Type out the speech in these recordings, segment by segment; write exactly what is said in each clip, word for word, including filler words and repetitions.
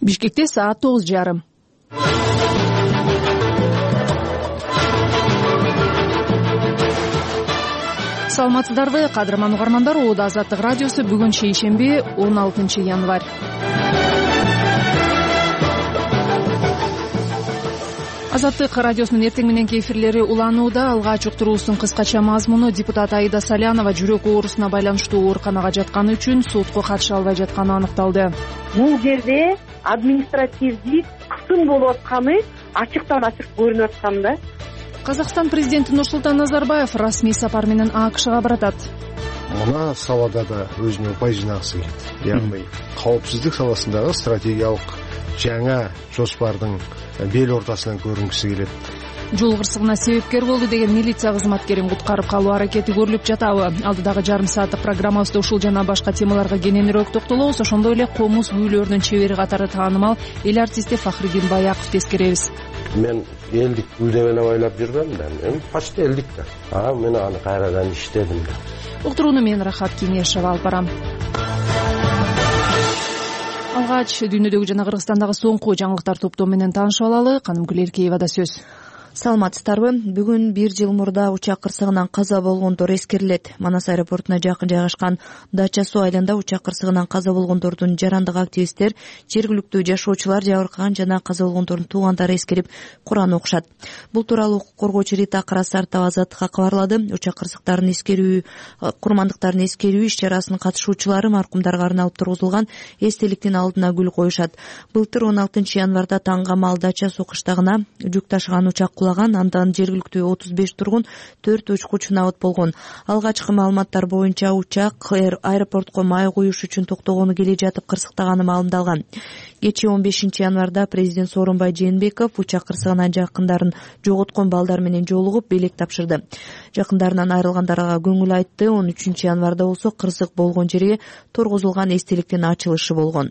Бишкекте саат тогуз жарым. Саламатсыздарбы, кадырман угармандар. Оода Азаттык радиосу. Бүгүн шейшемби, он алтынчы январь. Азаттык радиосунун эртең мененки эфирлери уланууда. Алгач уктуруубуздун кыскача мазмуну: депутат Аида Салянова жүрөк оорусуна байланыштуу ооруканага жатканы үчүн сотко катыша албай жатканы аныкталды. Бул жерде административдик кысым болуп атканы ачыктан ачык көрүнүп аткан да. Казакстан президенти Нурсултан Назарбаев расмий сапар менен АКШга баратат. Мына салада да өзүнө упай жинагысы келет. Яғни каопсиздик саласындагы стратегиялык жаңа жоспардын бел ортасынан көрүнгүсү келет. Жол кырсыгына себепкер болду деген милиция кызматкерин куткарып калуу аракети көрүлүп жатабы? Алдыдагы жарым сааттык программабызда ушул жана башка темаларга кененирээк токтолобуз. Ошондой эле комуз күүлөрүнүн чебери катары таанымал эл артисти Фахриддин Баяков тескеребиз. Мен элдик күүлдемени ойлоп жүргөм да. Мен почти элдик да. А мен аны кайрадан иштедим да. Уктурууну мен Рахат Кеңешева алып барам. Алгач дүйнөдөгү жана Кыргызстандагы соңку жаңылыктар топтоо менен таанышып алалы. Канымгүл Эркеевада сөз. Саламатсыздарбы? Бүгүн бир жыл мурда учак кырсыгынан каза болгондор эскерилет. Манас аэропортуна жакын жайгашкан Дача суу айылында учак кырсыгынан каза болгондордун жарандык активисттер, жергиликтүү жашоочулар, жабыркаган жана каза болгондордун туугандары эскерип Куран окушат. Бул тууралуу укук коргоочу Рита Карасартова Азаттыкка кабарлады. Учак кырсыктарын эскерүү, курмандыктарын эскерүү иш-чарасынын катышуучулары маркумдарга арналып тургузулган эстеликтин алдына гүл коюшат. Былтыр он алтынчы январда таңга маал Дача суу кыштагына жүк ташыган учак кулаган. Андан жергиликтүү отуз беш тургун, төрт учкуч набыт болгон. Алгачкы маалыматтар боюнча учак аэропортко май куюш үчүн токтогону келе жатып кырсыктаганы маалымдалган. Кечээ он бешинчи январда президент Сооронбай Жээнбеков учак кырсыгынан жакындарын жоготкон балдар менен жолугуп белек тапшырды. Жакындарынан айрылгандарга көңүл айтты. он үчүнчү январда болсо кырсык болгон жерге тургузулган эстеликтин ачылышы болгон.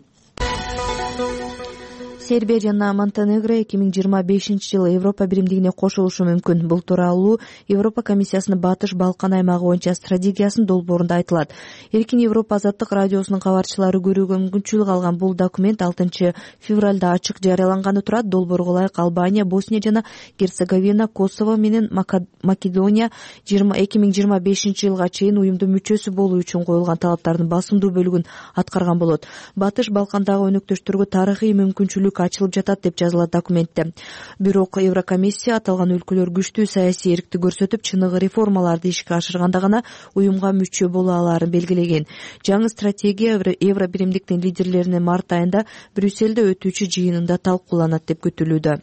Сербия жана Монтенегро эки миң жыйырма бешинчи жылы Европа биримдигине кошулушу мүмкүн. Бул тууралуу Европа комиссиясынын Батыш Балкан аймагы боюнча стратегиясынын долбоорунда айтылат. Эркин Европа Азаттык радиосунун кабарчылары көрүүгө мүмкүнчүлүк алган бул документ алтынчы февралда ачык жарыяланганы турат. Долбоорго ылайык Албания, Босния жана Герцеговина, Косово менен Македония эки миң жыйырма бешинчи жылга чейин уюмдун мүчөсү болуу үчүн коюлган талаптардын басымдуу бөлүгүн аткарган болот. Батыш Балкандагы өнөктөштөргө тарыхый мүмкүнчүлүк ачылып жатат деп жазылат документте. Бирок Еврокомиссия аталган өлкөлөр күчтүү саясий эркти көрсөтүп, чыныгы реформаларды ишке ашырганда гана уюмга мүчө боло алаарын белгилеген. Жаңы стратегия Евро биримдиктин лидерлеринин март айында Брюссельде өтүүчү жыйынында талкууланат деп күтүлүүдө.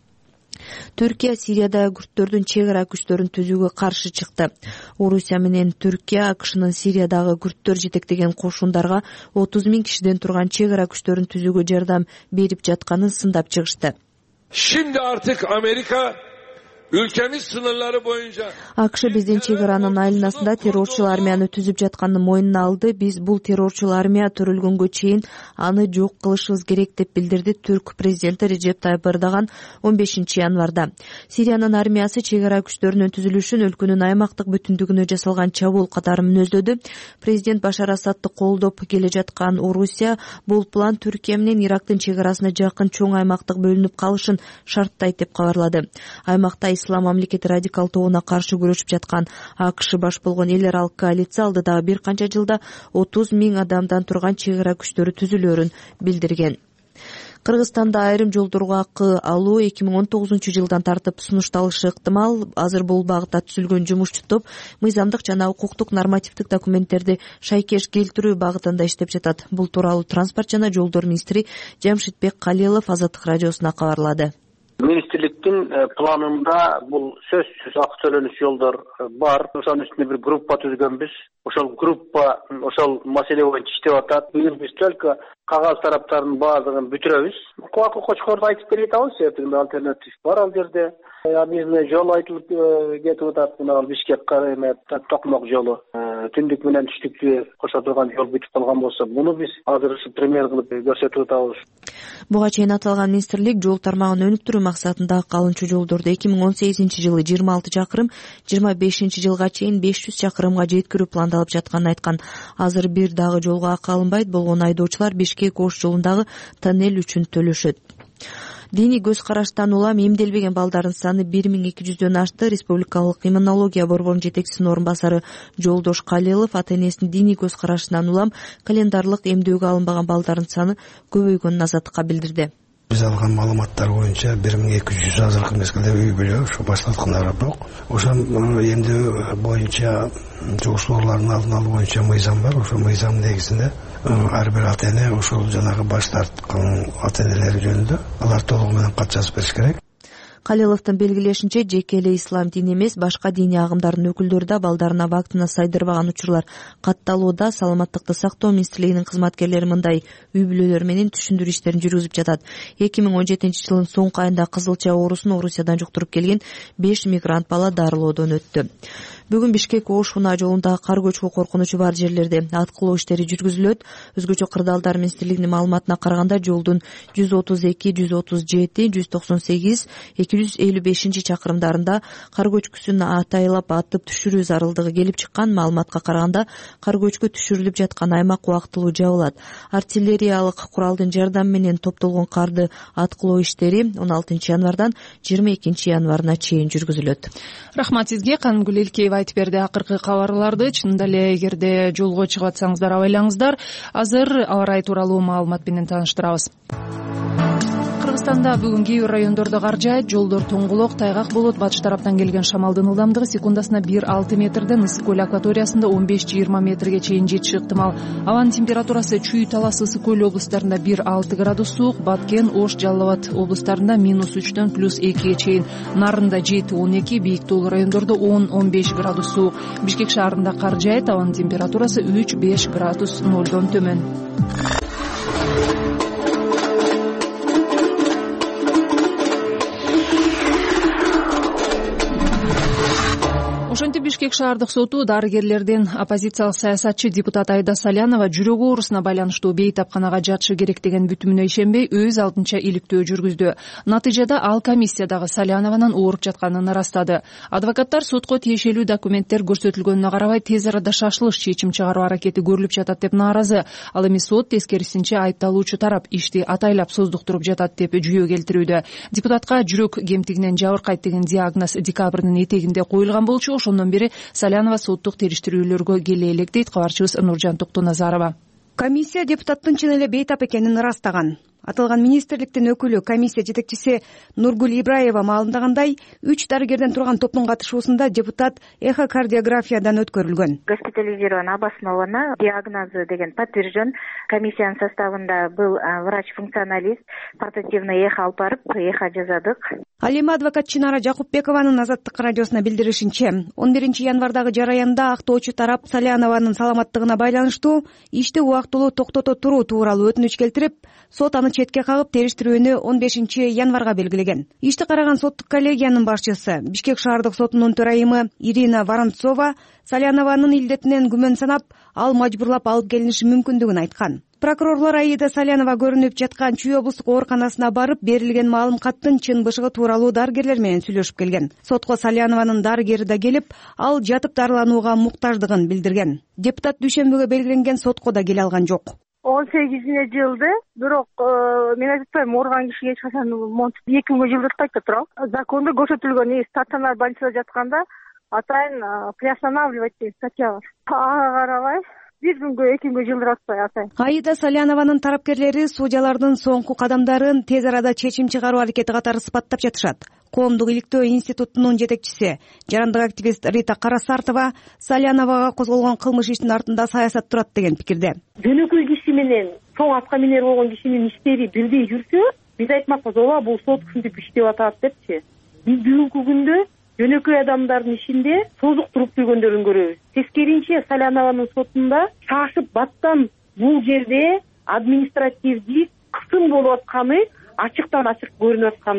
Түркия Сирияда күрттөрдүн чек ара күчтөрүн түзүүгө каршы чыкты. Орусия менен Түркия АКШнын Сириядагы күрттөр жетектеген кошундарга отуз миң кишиден турган чек ара күчтөрүн түзүүгө жардам берип жатканын сындап чыгышты. Şimdi artık Amerika ülkemiz sınırları boyunca АКШ биздин чек аранын айланасында террорчул армияны түзүп жатканын мойнуна алды. Биз бул террорчул армия төрөлгөнгө чейин аны жок кылышыбыз керек деп билдирди Түрк президенти Режеп Тайып Эрдоган он бешинчи январда. Сириянын армиясы чек ара күчтөрүнүн түзүлүшүн өлкөнүн аймактык бүтүндүгүнө жасалган чабуул катары мүнөздөдү. Президент Башар Асадты колдоп келе жаткан Орусия бул план Түркия менен Ирактын чек арасына жакын чоң аймактык бөлүнүп калышын шарттайт деп кабарлады. Аймакта Ислам мамлекети радикал тобуна каршы күрөшүп жаткан АКШ баш болгон эл аралык коалиция алдыдагы бир канча жылда отуз миң адамдан турган чек ара күчтөрү түзүлөөрүн билдирген. Кыргызстанда айрым жолдорго акы алуу эки миң он тогузунчу жылдан тартып сунушталышы ыктымал. Азыр бул багытта түзүлгөн жумушчу топ мыйзамдык жана укуктук нормативдик документтерди шайкеш келтирүү багытында иштеп жатат. Бул тууралуу транспорт жана жолдор министри Жамшитбек Калилов Азаттык радиосуна кабарлады. Министрликтин планында бул сөзсүз акы төлөнүш жолдор бар. Ошонун үстүнө бир группа түзгөнбүз. Ошол группа ошол маселе боюнча иштеп атат. Быйыл биз только кагаз тараптарынын баардыгын бүтүрөбүз. Кубакы Кочкорду айтып бере атабыз, себеби альтернатив бар ал жерде. Мисалы жол айтылып кетип атат, мына Бишкек Токмок жолу. түндүк менен түштүктү кошо турган жол бүтүп калган болсо, муну биз азыр ушу пример кылып көрсөтүп атабыз. Буга чейин аталган министрлик жол тармагын өнүктүрүү максатында калынчу жолдорду эки миң он сегизинчи жылы жыйырма алты чакырым, жыйырма бешинчи жылга чейин беш жүз чакырымга жеткирүү пландалып жатканын айткан. Азыр бир дагы жолго акы алынбайт болгон айдоочулар Бишкек-Ош жолундагы тоннель үчүн төлөшөт. Диний көз караштан улам эмделбеген балдардын саны бир миң эки жүздөн ашты. Республикалык иммунология борборунун жетекчисинин орун басары Жолдош Калилов ата-энесинин диний көз карашынан улам календарлык эмдөөгө алынбаган балдардын саны көбөйгөнүн Азаттыкка билдирди. Биз алган маалыматтар боюнча бир миң эки жүз азыркы мезгилде үй бүлө ушу башталган бирок ошол эмдөө боюнча жугуштуулардын алдын алуу боюнча мыйзам бар. Ошол мыйзам негизинде ар бир ата эне ошол жанагы баш тарткан ата энелери жөнүндө алар толугу менен кат жазып бериш керек. Калиловдун белгилешинче, жеке эле ислам дини эмес, башка диний агымдардын өкүлдөрү да балдарына вактына сайдырбаган учурлар катталууда. Саламаттыкты сактоо министрлигинин кызматкерлери мындай үй бүлөлөр менен түшүндүрүү иштерин жүргүзүп жатат. эки миң он жетинчи жылдын соңку айында кызылча оорусун Орусиядан жуктуруп келген беш мигрант бала дарылоодон өттү. Бүгүн Бишкек-Ош унаа жолундагы кар көчкү коркунучу бар жерлерде аткылоо иштери жүргүзүлөт. Өзгөчө кырдаалдар министрлигинин маалыматына караганда жолдун жүз отуз эки, жүз отуз жети, жүз токсон сегиз, эки жүз элүү бешинчи чакырымдарында кар көчкүсүн атайлап атып түшүрүү зарылдыгы келип чыккан. Маалыматка караганда кар көчкү түшүрүлүп жаткан аймак убактылуу жабылат. Артиллериялык куралдын жардамы менен топтолгон карды аткылоо иштери он алтынчы январдан жыйырма экинчи январына чейин жүргүзүлөт. Рахмат сизге. Канымгүл Элкеева айтып берди акыркы кабарларды. Чынында эле эгерде жолго чыгып атсаңыздар абайлаңыздар. Азыр аба ырайы тууралуу маалымат менен тааныштырабыз. Кыргызстанда бүгүн кээ бир райондордо кар жаайт, жолдор тоңголок, тайгак болот. Батыш тараптан келген шамалдын ылдамдыгы секундасына бир алты метрден ысык көл акваториясында он беш жыйырма метрге чейин жетиши ыктымал. Абанын температурасы Чүй, Талас, Ысык көл облустарында бир алты градус суук, Баткен, Ош, Жалал Абад облустарында минус үчтөн плюс экиге чейин, Нарында жети он эки, бийик тоолуу райондордо он он беш градус суук. Бишкек шаарында кар жаайт, абанын температурасы үч беш градус нолдон төмөн. Ошентип Бишкек шаардык соту дарыгерлерден оппозициялык саясатчы депутат Айда Салянова жүрөк оорусуна байланыштуу бейтапканага жатышы керек деген бүтүмүнө ишенбей өз алдынча иликтөө жүргүздү. Натыйжада ал комиссиядагы Салянованын ооруп жатканын ырастады. Адвокаттар сотко тиешелүү документтер көрсөтүлгөнүнө карабай тез арада шашылыш чечим чыгаруу аракети көрүлүп жатат деп нааразы. Ал эми сот тескерисинче айыпталуучу тарап ишти атайлап создуктуруп жатат деп жүйө келтирүүдө. Депутатка жүрөк кемтигинен жабыркайт деген диагноз декабрдын этегинде коюлган болчу. Ошондон бери Салянова соттук териштирүүлөргө келе элек дейт кабарчыбыз Нуржан Токтоназарова. Комиссия депутаттын чын эле бейтап экенин ырастаган. Аталган министрликтин өкүлү комиссия жетекчиси Нургүл Ибраева маалымдагандай, үч дарыгерден турган топтун катышуусунда депутат эхокардиографиядан өткөрүлгөн. Госпитализирована, обоснована, диагнозу деген подтвержден. Комиссиянын составында был врач-функционалист, портативный эхо алып барып, эхо жазадык. Ал эми адвокат Чынара Жакупбекованын Азаттык радиосуна билдиришинче, он биринчи январдагы жараянда актоочу тарап Салянованын саламаттыгына байланыштуу ишти убактылуу токтото туруу тууралуу өтүнүч келтирип, сот аны четке кагып териштирүүнү он бешинчи январга белгилеген. Ишти караган соттук коллегиянын башчысы, Бишкек шаардык сотунун төрайымы Ирина Воронцова Салянованын илдетинен күмөн санап, ал мажбурлап алып келиниши мүмкүндүгүн айткан. Прокурорлор Аида Салянова көрүнүп жаткан Чүй облустук ооруканасына барып, берилген маалым каттын чын бышыгы тууралуу дарыгерлер менен сүйлөшүп келген. Сотко Салянованын дарыгери да келип, ал жатып дарыланууга муктаждыгын билдирген. Депутат дүйшөмбүгө белгиленген сотко да келе алган жок. он сегизине жылды, бирок мен айтпайм, ооруган кишиге эч качан монтип эки миңге жылдатпайт да турабы. Закондо көрсөтүлгөн стационар больницада жатканда атайын приостанавливать деген статья бар. Ага карабай бир күнгө, эки күнгө жылдыратпай атайын. Аида Салянованын тарапкерлери судьялардын соңку кадамдарын тез арада чечим чыгаруу аракети катары сыпаттап жатышат. Коомдук иликтөө институтунун жетекчиси, жарандык активист Рита Карасартова Саляновага козголгон кылмыш иштин артында саясат турат деген пикирде. Жөнөкөй киши менен чоң атка минер болгон кишинин иштери бирдей жүрсө, биз айтмакпыз, ооба бул сот ушинтип иштеп атат депчи. Биз бүгүнкү күндө жөнөкөй адамдардын ишинде созук туруп жүргөндөрүн көрөбүз. Тескеринче Салянованын сотунда шашып баттан бул жерде административдик кысым болуп атканы ачыктан ачык көрүнүп аткан да.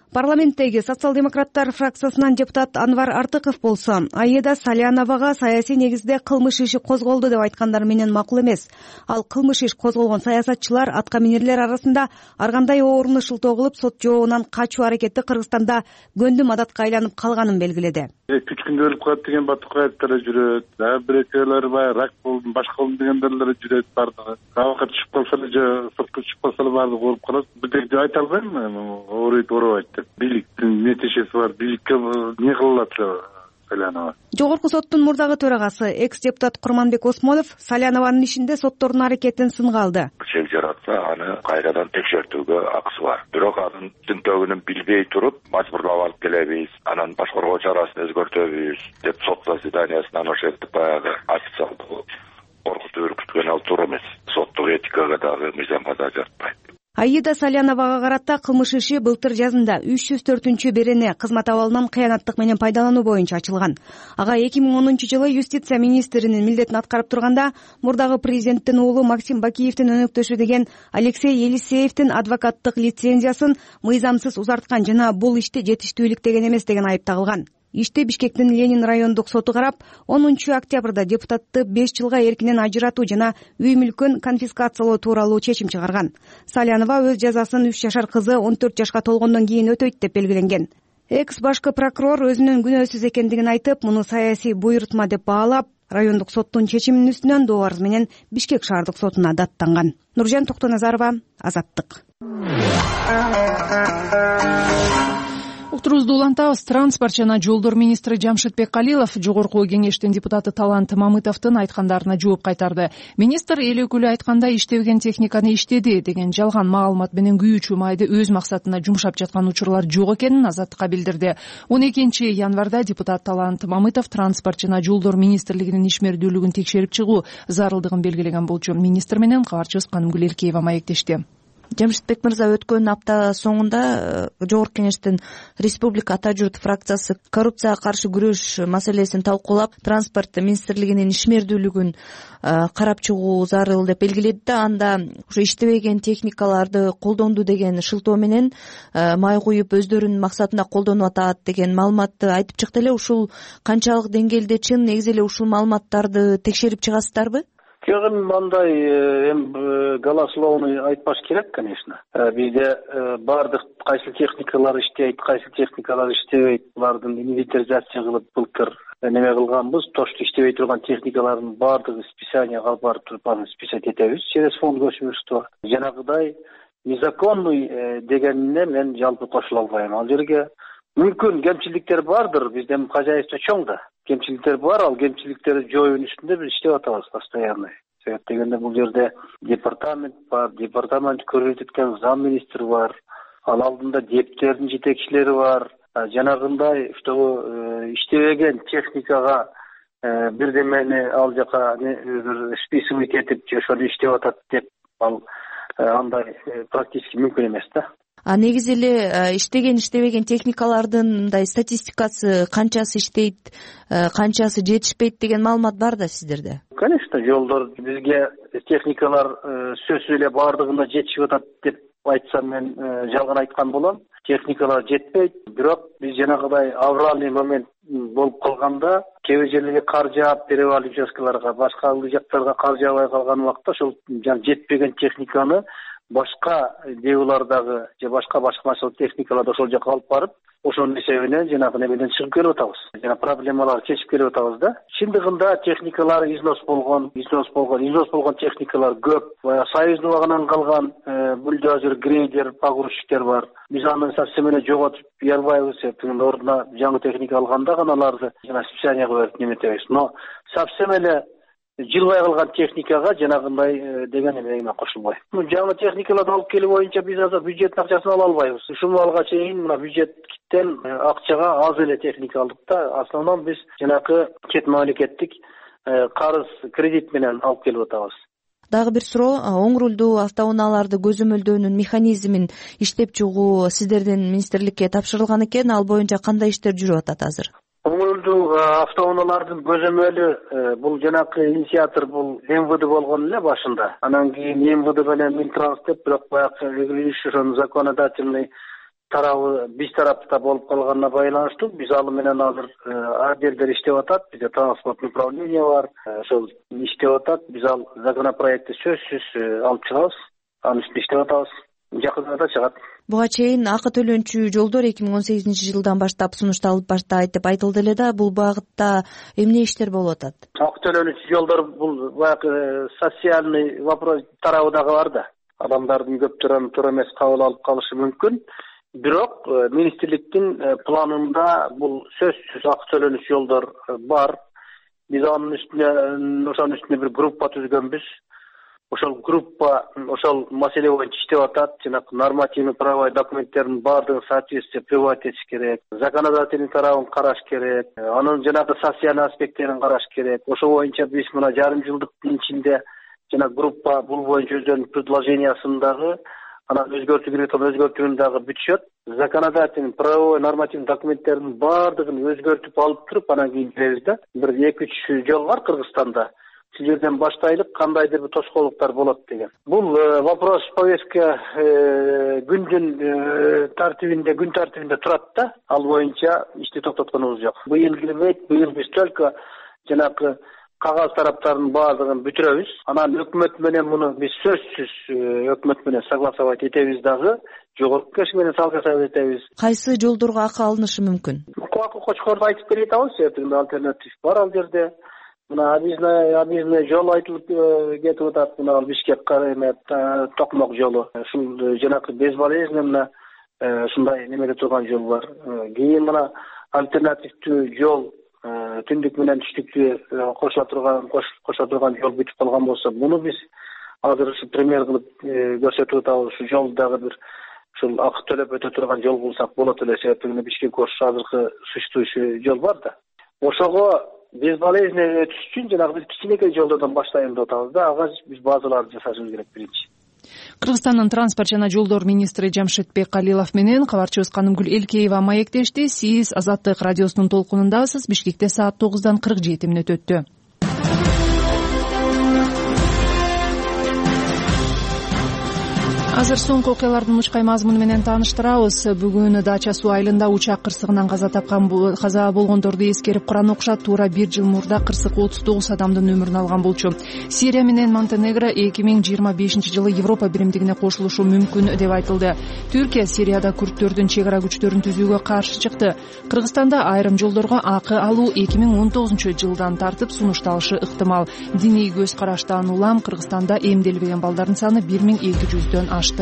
Парламенттеги социал-демократтар фракциясынан депутат Анвар Артыков болсо Аида Саляновага саясий негизде кылмыш иши козголду деп айткандары менен макул эмес. Ал кылмыш иш козголгон саясатчылар атка минерлер арасында ар кандай орунду шылтоо кылып сот жообунан качуу аракети Кыргызстанда көндүм адатка айланып калганын белгиледи. Үч күндө өлүп калат деген батыкка айттары жүрөт. Бир экөөлөр баягы рак болдум, башка болдум дегендерлер жүрөт бардыгы. Абакка түшүп калса эле же сотко чыгып калса эле баардыгы ооруп калат. Бирдек деп айта албайм, ооруйт, оорубайт деп. Бийликтин нетишеси бар, бийликке эмне кылылат эле Салянова. Жогорку соттун мурдагы төрагасы экс-депутат Курманбек Осмонов Салянованын ишинде соттордун аракетин сынга алды. Чек жаратса, аны кайрадан текшертүүгө акысы бар. Бирок анын тинтөгүнүн билбей туруп, мажбурлап алып келебиз, анан башкаруу чарасын өзгөртөбүз деп сот заседаниясынан ошентип баягы официалдуу коркутуп үркүткөн ал туура эмес. Соттук этикага дагы, мыйзамга да жатпайт. Аида Саляновага карата кылмыш иши былтыр жазында үч жүз төртүнчү берене кызмат абалынан кыянаттык менен пайдалануу боюнча ачылган. Ага эки миң онунчу жылы юстиция министринин милдетин аткарып турганда мурдагы президенттин уулу Максим Бакиевдин өнөктөшү деген Алексей Елисеевдин адвокаттык лицензиясын мыйзамсыз узарткан жана бул ишти жетиштүүлүк деген эмес деген айып тагылган. Ишти Бишкектин Ленин райондук соту карап, онунчу октябрда депутатты беш жылга эркинен ажыратуу жана үй мүлкүн конфискациялоо тууралуу чечим чыгарган. Салянова өз жазасын үч жашар кызы он төрт жашка толгондон кийин өтөйт деп белгиленген. Экс башкы прокурор өзүнүн күнөөсүз экендигин айтып, муну саясий буйрутма деп баалап, райондук соттун чечиминин үстүнөн доо арыз менен Бишкек шаардык сотуна даттанган. Нуржан Токтоназарова, Азаттык. Уктуруубузду улантабыз. Транспорт жана жолдор министри Жамшитбек Калилов жогорку кеңештин депутаты Талант Мамытовдун айткандарына жооп кайтарды. Министр эл өкүлү айткандай иштебеген техниканы иштеди деген жалган маалымат менен күйүүчү майды өз максатына жумшап жаткан учурлар жок экенин Азаттыкка билдирди. он экинчи январда депутат Талант Мамытов транспорт жана жолдор министрлигинин ишмердүүлүгүн текшерип чыгуу зарылдыгын белгилеген болчу. Министр менен кабарчыбыз Канымгүл Элкеева маектешти. Жамшитбек мырза, өткөн апта соңунда жогорку кеңештин Республика Ата журт фракциясы коррупцияга каршы күрөш маселесин талкуулап, транспорт министрлигинин ишмердүүлүгүн карап чыгуу зарыл деп белгиледи да, анда ушу иштебеген техникаларды колдонду деген шылтоо менен май куюп өздөрүнүн максатына колдонуп атат деген маалыматты айтып чыкты эле. Ушул канчалык деңгээлде чын, негизи эле ушул маалыматтарды текшерип чыгасыздарбы? Жок, мындай эми голословный айтпаш керек, конечно. Бизде баардык кайсы техникалар иштейт, кайсы техникалар иштебейт, булардын инвентаризация кылып былтыр неме кылганбыз. То, что иштебей турган техникалардын баардыгы списанияга алып барып туруп аны списать этебиз через фонд госимущества. Жанагыдай незаконный дегенине мен жалпы кошула албайм. Ал жерге мүмкүн кемчиликтер бардыр, бизден хозяйство чоң да. Кемчиликтер бар, ал кемчиликтерди жоюунун үстүндө биз иштеп атабыз постоянно. Себеп дегенде бул жерде департамент бар, департамент көрсөтүп аткан зам министр бар, ал алдында дептердин жетекчилери бар. Жанагындай что иштебеген техникага бирдемени ал жака списывать этип же ошону иштеп атат деп, ал андай практически мүмкүн эмес да. А негизи эле иштеген иштебеген техникалардын мындай статистикасы, канчасы иштейт, канчасы жетишпейт деген маалымат бар да сиздерде? Конечно, жолдор бизге техникалар сөзсүз эле баардыгында жетишип атат деп айтсам мен жалган айткан болом. Техникалар жетпейт, бирок биз жанагыдай авральный момент болуп калганда, кээ бир жерлерге кар жаап, перевал участкаларга, башка жактарга кар жаабай калган убакта ошол жетпеген техниканы башка деулардагы же башка башкармачылык техникаларды ошол жака алып барып, ошонун эсебинен жанагы немеден чыгып келип атабыз. Жана проблемаларды чечип келип атабыз да. Чындыгында техникалар износ болгон, износ болгон, износ болгон техникалар көп. Союздун убагынан калган бульдозер, грейдер, погрузчиктер бар. Биз аны совсем эле жоготуп ярбайбыз, себептен ордуна жаңы техника алганда гана аларды жана списанияга берип неметебиз. Но совсем эле жылбай калган техникага жанагындай деген эме кошулбайт. Жаңы техникаларды алып келүү боюнча биз азыр бюджеттин акчасын ала албайбыз. Ушул маалга чейин мына бюджеттен акчага аз эле техника алдык да. Основном биз жанакы чет мамлекеттик карыз, кредит менен алып келип атабыз. Дагы бир суроо, оң рулдуу автоунааларды көзөмөлдөөнүн механизмин иштеп чыгуу сиздердин министрликке тапшырылган экен. Ал боюнча кандай иштер жүрүп атат азыр? Оң рулдуу автоунаалардын көзөмөлү бул жанакы инициатор бул эм вэ дэ болгон эле башында. Анан кийин эм вэ дэ менен Минтранс деп, бирок баягы ошонун законодательный тарабы биз тарапта болуп калганына байланыштуу биз ал менен азыр ар жердер иштеп атат. Бизде транспорт управление бар, ошол иштеп атат. Биз ал законопроектти сөзсүз алып чыгабыз, анын үстүндө иштеп атабыз. Жакында да чыгат. Буга чейин акы төлөнчү жолдор эки миң он сегизинчи жылдан баштап сунушталып баштайт деп айтылды эле да, бул багытта эмне иштер болуп атат? Акы төлөнчү жолдор бул баягы социальный вопрос тарабы дагы бар да. Адамдардын көптөрү туура эмес кабыл алып калышы мүмкүн. Бирок министрликтин планында бул сөзсүз акы төлөнүш жолдор бар. Биз анын үстүнө ошонун үстүнө бир группа түзгөнбүз. Ошол группа ошол маселе боюнча иштеп атат. Жанагы нормативный правовой документтердин баардыгын соответствие приводить этиш керек. Законодательный тарабын караш керек. Анын жанагы социальный аспекттерин караш керек. Ошол боюнча биз мына жарым жылдыктын ичинде жана группа бул боюнча өздөрүнүн предложениясын дагы анан өзгөртүү керек өзгөртүүнү дагы бүтүшөт. Законодательный правовой нормативный документтердин баардыгын өзгөртүп алып туруп анан кийин киребиз да. Бир эки үч жол бар Кыргызстанда. Сил жерден баштайлык кандайдыр бир тоскоолдуктар болот деген. Бул вопрос повестка күндүн тартибинде, күн тартибинде турат да. Ал боюнча ишти токтотконубуз жок. Быйыл кирбейт, быйыл биз только жанагы кагаз тараптарын баардыгын бүтүрөбүз. Анан өкмөт менен муну биз сөзсүз өкмөт менен согласовать этебиз дагы, жогорку кеңеш менен согласовать этебиз. Кайсы жолдорго акы алынышы мүмкүн? Акы Кочкорду айтып бере атабыз, эртең альтернатив бар ал жерде. Мына объездный объездный жол айтылып кетип атат. Мына ал Бишкек карай Токмок жолу. Ушул жанагы безболезненно мына ушундай немеде турган жол бар. Кийин мына альтернативдүү жол түндүк менен түштүктү кошула турган кошо турган жол бүтүп калган болсо, муну биз азыр ушу пример кылып көрсөтүп атабыз. Ушу жол дагы бир ушул акы төлөп өтө турган жол кылсак болот эле. Себеби Бишкек Ош азыркы существующий жол бар да. Ошого безболезненно өтүш үчүн жанагы биз кичинекей жолдордон баштайын деп атабыз да. Ага биз базаларды жасашыбыз керек биринчи. Кыргызстандын транспорт жана жолдор министри Жамшитбек Калилов менен кабарчыбыз Канымгүл Элкеева маектешти. Сиз Азаттык радиосунун толкунундасыз. Бишкекте саат тогуздан кырк жети мүнөт өттү. Азыр соңку окуялардын мучкай мазмуну менен тааныштырабыз. Бүгүн Дача суу айылында учак кырсыгынан каза тапкан каза болгондорду эскерип Куран окушат. Туура бир жыл мурда кырсык отуз тогуз адамдын өмүрүн алган болчу. Сирия менен Монтенегро эки миң жыйырма бешинчи жылы Европа биримдигине кошулушу мүмкүн деп айтылды. Түркия Сирияда күрттөрдүн чек ара күчтөрүн түзүүгө каршы чыкты. Кыргызстанда айрым жолдорго акы алуу эки миң он тогузунчу жылдан тартып сунушталышы ыктымал. Диний көз караштан улам Кыргызстанда эмделбеген балдардын саны бир миң эки жүздөн ашты.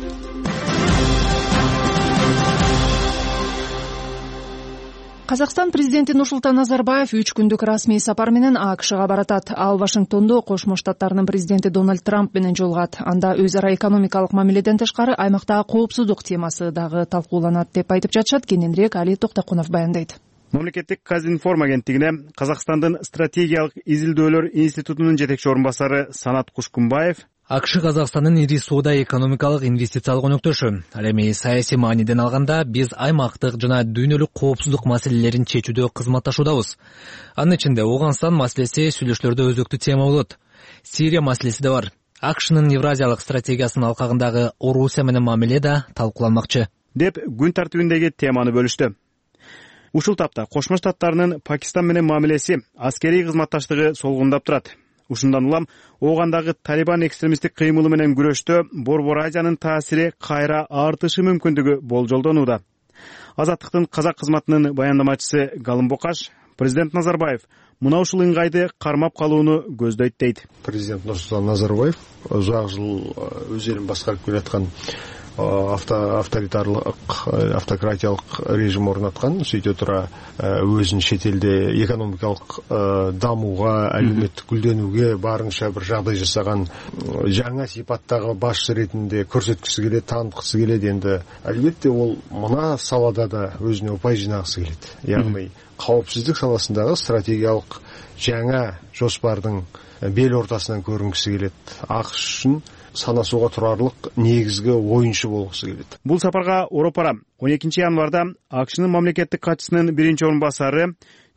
Казакстан президенти Нурсултан Назарбаев үч күндүк расмий сапар менен АКШга баратат. Ал Вашингтондо Кошмо Штаттарынын президенти Дональд Трамп менен жолугат. Анда өз ара экономикалык мамиледен тышкары аймактагы коопсуздук темасы дагы талкууланат деп айтып жатышат. Кененирээк Али Токтокунов баяндайт. Мамлекеттик Казинформ агенттигине Казакстандын стратегиялык изилдөөлөр институтунун жетекчи орун-басары Санат Кушкунбаев АКШ Казакстандын ири соода экономикалык инвестициялык өнөктөшү. Ал эми саясий мааниден алганда биз аймактык жана дүйнөлүк коопсуздук маселелерин чечүүдө кызматташуудабыз. Анын ичинде Ооганстан маселеси сүйлөшүүлөрдө өзөктүү тема болот. Сирия маселеси да бар. АКШнын Евразиялык стратегиясынын алкагындагы Орусия менен мамиле да талкууланмакчы деп күн тартибиндеги теманы бөлүштү. Ушул тапта Кошмо Штаттарынын Пакистан менен мамилеси, аскерий кызматташтыгы солгундап турат. Ушундан улам Оогандагы Талибан экстремисттик кыймылы менен күрөштө Борбор Азиянын таасири кайра артышы мүмкүндүгү болжолдонууда. Азаттыктын казак кызматынын баяндамачысы Галым Бокаш президент Назарбаев мына ушул ыңгайды кармап калууну көздөйт дейт. Президент Нурсултан Назарбаев узак жыл өз элин башкарып келаткан авторитарлык, автократиялык режим орнаткан. Сөйте тура өзүн чет элде экономикалык дамууга, әлеуметтик гүлдөнүүгө барынча бир жагдай жасаган жаңа сипаттагы башчы ретинде көрсөткүсү келет, тааныткысы келет. Энди албетте ол мына салада да өзүнө упай жинагысы келет. Яғни каопсиздик саласындагы стратегиялык жаңа жоспардын бел ортасынан көрүнгүсү келет. АКШ үчүн санасууга турарлык негизги оюнчу болгусу келет. Бул сапарга Оропара он экинчи январда АКШнын мамлекеттик катчысынын биринчи орун басары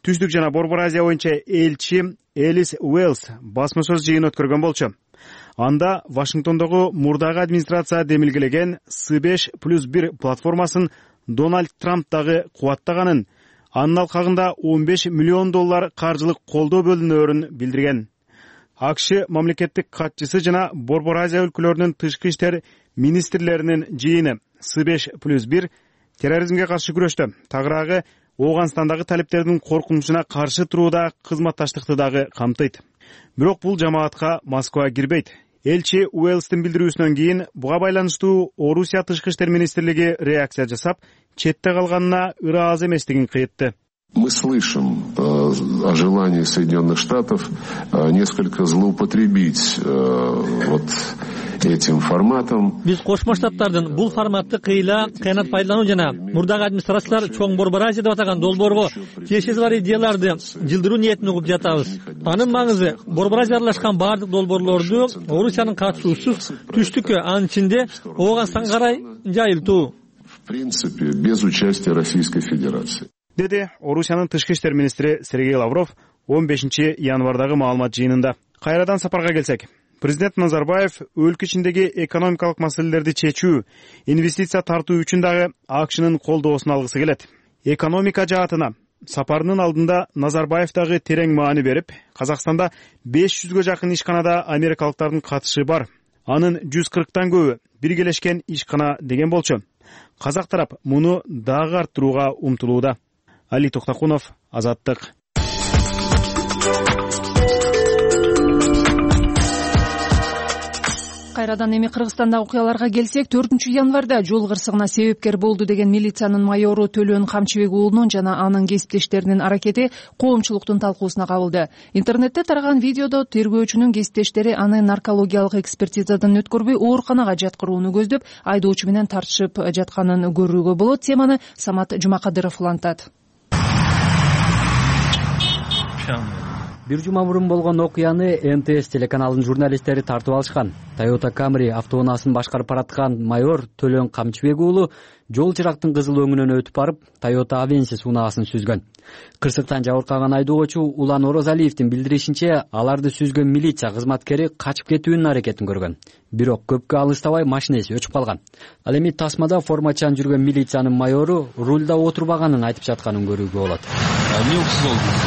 Түштүк жана Борбор Азия боюнча элчи Элис Уэллс басма сөз жыйын өткөргөн болчу. Анда Вашингтондогу мурдагы администрация демилгелеген С беш плюс бир платформасын Дональд Трамп дагы кубаттаганын, анын алкагында он беш миллион доллар каржылык колдоо бөлүнөөрүн билдирген. АКШ мамлекеттик катчысы жана Борбор Азия өлкөлөрүнүн тышкы иштер министрлеринин жыйыны С беш плюс бир терроризмге каршы күрөштө тагыраагы Ооганстандагы талептердин коркунучуна каршы турууда кызматташтыкты дагы камтыйт. Бирок бул жамаатка Москва кирбейт. Элчи Уэллстин билдирүүсүнөн кийин буга байланыштуу Орусия тышкы иштер министрлиги реакция жасап, четте калганына ыраазы эместигин кыйтты. Мы слышим э, о желании Соединенных Штатов э, несколько злоупотребить э, вот этим форматом. Биз Кошмо Штаттардын бул форматты кыйла кыянат пайдалануу жана мурдагы администрациялар чоң Борбор Азия деп атаган долбоорго тиешеси бар идеяларды жылдыруу ниетин угуп жатабыз. Анын маңызы Борбор Азия аралашкан бардык долбоорлорду Орусиянын катышуусуз түштүккө, анын ичинде Ооганстанга карай жайылтуу. В принципе, без участия Российской Федерации. Деди Орусиянын тышкы иштер министри Сергей Лавров он бешинчи январдагы маалымат жыйынында. Кайрадан сапарга келсек, президент Назарбаев өлкө ичиндеги экономикалык маселелерди чечүү, инвестиция тартуу үчүн дагы АКШнын колдоосун алгысы келет. Экономика жаатына сапарынын алдында Назарбаев дагы терең маани берип, Казакстанда беш жүзгө жакын ишканада америкалыктардын катышы бар. Анын жүз кырктан көбү биргелешкен ишкана деген болчу. Казак тарап муну дагы арттырууга умтулууда. Али Токтакунов, Азаттык. Кайрадан эми Кыргызстандагы окуяларга келсек, төртүнчү январда жол кырсыгына себепкер болду деген милициянын майору Төлөн Камчыбек уулунун жана анын кесиптештеринин аракети коомчулуктун талкуусуна кабылды. Интернетте тараган видеодо тергөөчүнүн кесиптештери аны наркологиялык экспертизадан өткөрбөй ооруканага жаткырууну көздөп, айдоочу менен тартышып жатканын көрүүгө болот. Теманы Самат Жумакадыров улантат. Бир жума мурун болгон окуяны М Т С телеканалынын журналисттери тартып алышкан. Toyota Camry автоунаасын башкарып бараткан майор Төлөн Камчыбек уулу жол чырактын кызыл өңүнөн өтүп барып, Toyota Avensis унаасын сүзгөн. Кырсыктан жабыркаган айдоочу Улан Орозалиевдин билдиришинче, аларды сүзгөн милиция кызматкери качып кетүүнүн аракетин көргөн. Бирок көпкө алыстабай машинеси өчүп калган. Ал эми тасмада формачан жүргөн милициянын майору рульда отурбаганын айтып жатканын көрүүгө болот. Эмне уксуз болду?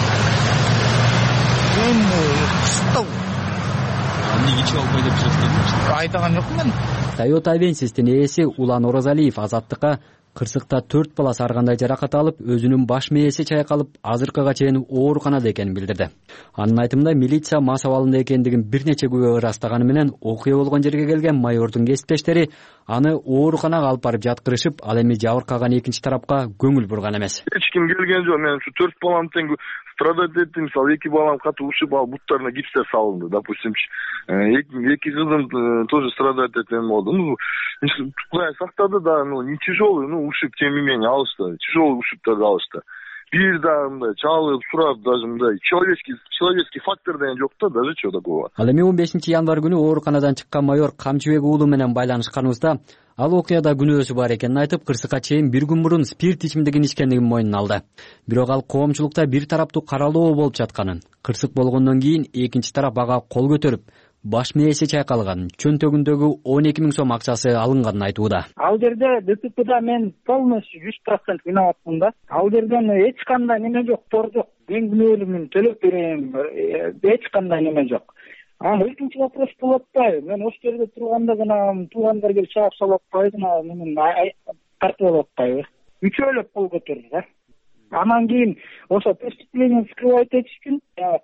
Эмнеге ичип албай деп жатсыз? Айтаган жокмун мен. Toyota Avensis'тин ээси Улан Орозалиев Азаттыкка кырсыкта төрт бала саргандай жаракат алып, өзүнүн баш мээси чайкалып, азыркыга чейин ооруканада экенин билдирди. Анын айтымында милиция мас абалында экендигин бир нече күбө ырастаганы менен окуя болгон жерге келген майордун кесиптештери аны ооруканага алып барып жаткырышып, ал эми жабыркаган экинчи тарапка көңүл бурган эмес. Эч ким келген жок. Мен ушу төрт балам тең страдать эттим. Мисалы эки балам катуу ушиб алып, буттарына гипстер салынды, допустимчи. Эки кызым тоже страдать эткен болду. Ну, Кудай сактады да, ну, не тяжелый, ну, ушиб, тем не менее, алышты. Тяжелый ушибтарды алышты. Бир да мындай чалып, сурап, даже мындай человеческий человеческий фактор деген жок да, даже чего такого. Ал эми он бешинчи январь күнү ооруканадан чыккан майор Камчыбек уулу менен байланышканыбызда ал окуяда күнөөсү бар экенин айтып, кырсыкка чейин бир күн мурун спирт ичимдигин ичкендигин мойнуна алды. Бирок ал коомчулукта бир тараптуу каралоо болуп жатканын, кырсык болгондон кийин экинчи тарап ага кол көтөрүп, баш мээси чайкалган, чөнтөгүндөгү он эки миң сом акчасы алынганын айтууда. Ал жерде Д Т П'да мен полностью жүз процент виноватмын да. Ал жерден эч кандай неме жок, тор жок. Мен күнөөлүмүн төлөп берем, эч кандай неме жок. Анан экинчи вопрос болуп атпайбы? Мен ошол жерде турганда гана туугандар келип чаап салып атпайбы, менин тартып алып атпайбы? Үчөөлөп кол көтөрдү да. Анан кийин ошо преступление скрывать этиш үчүн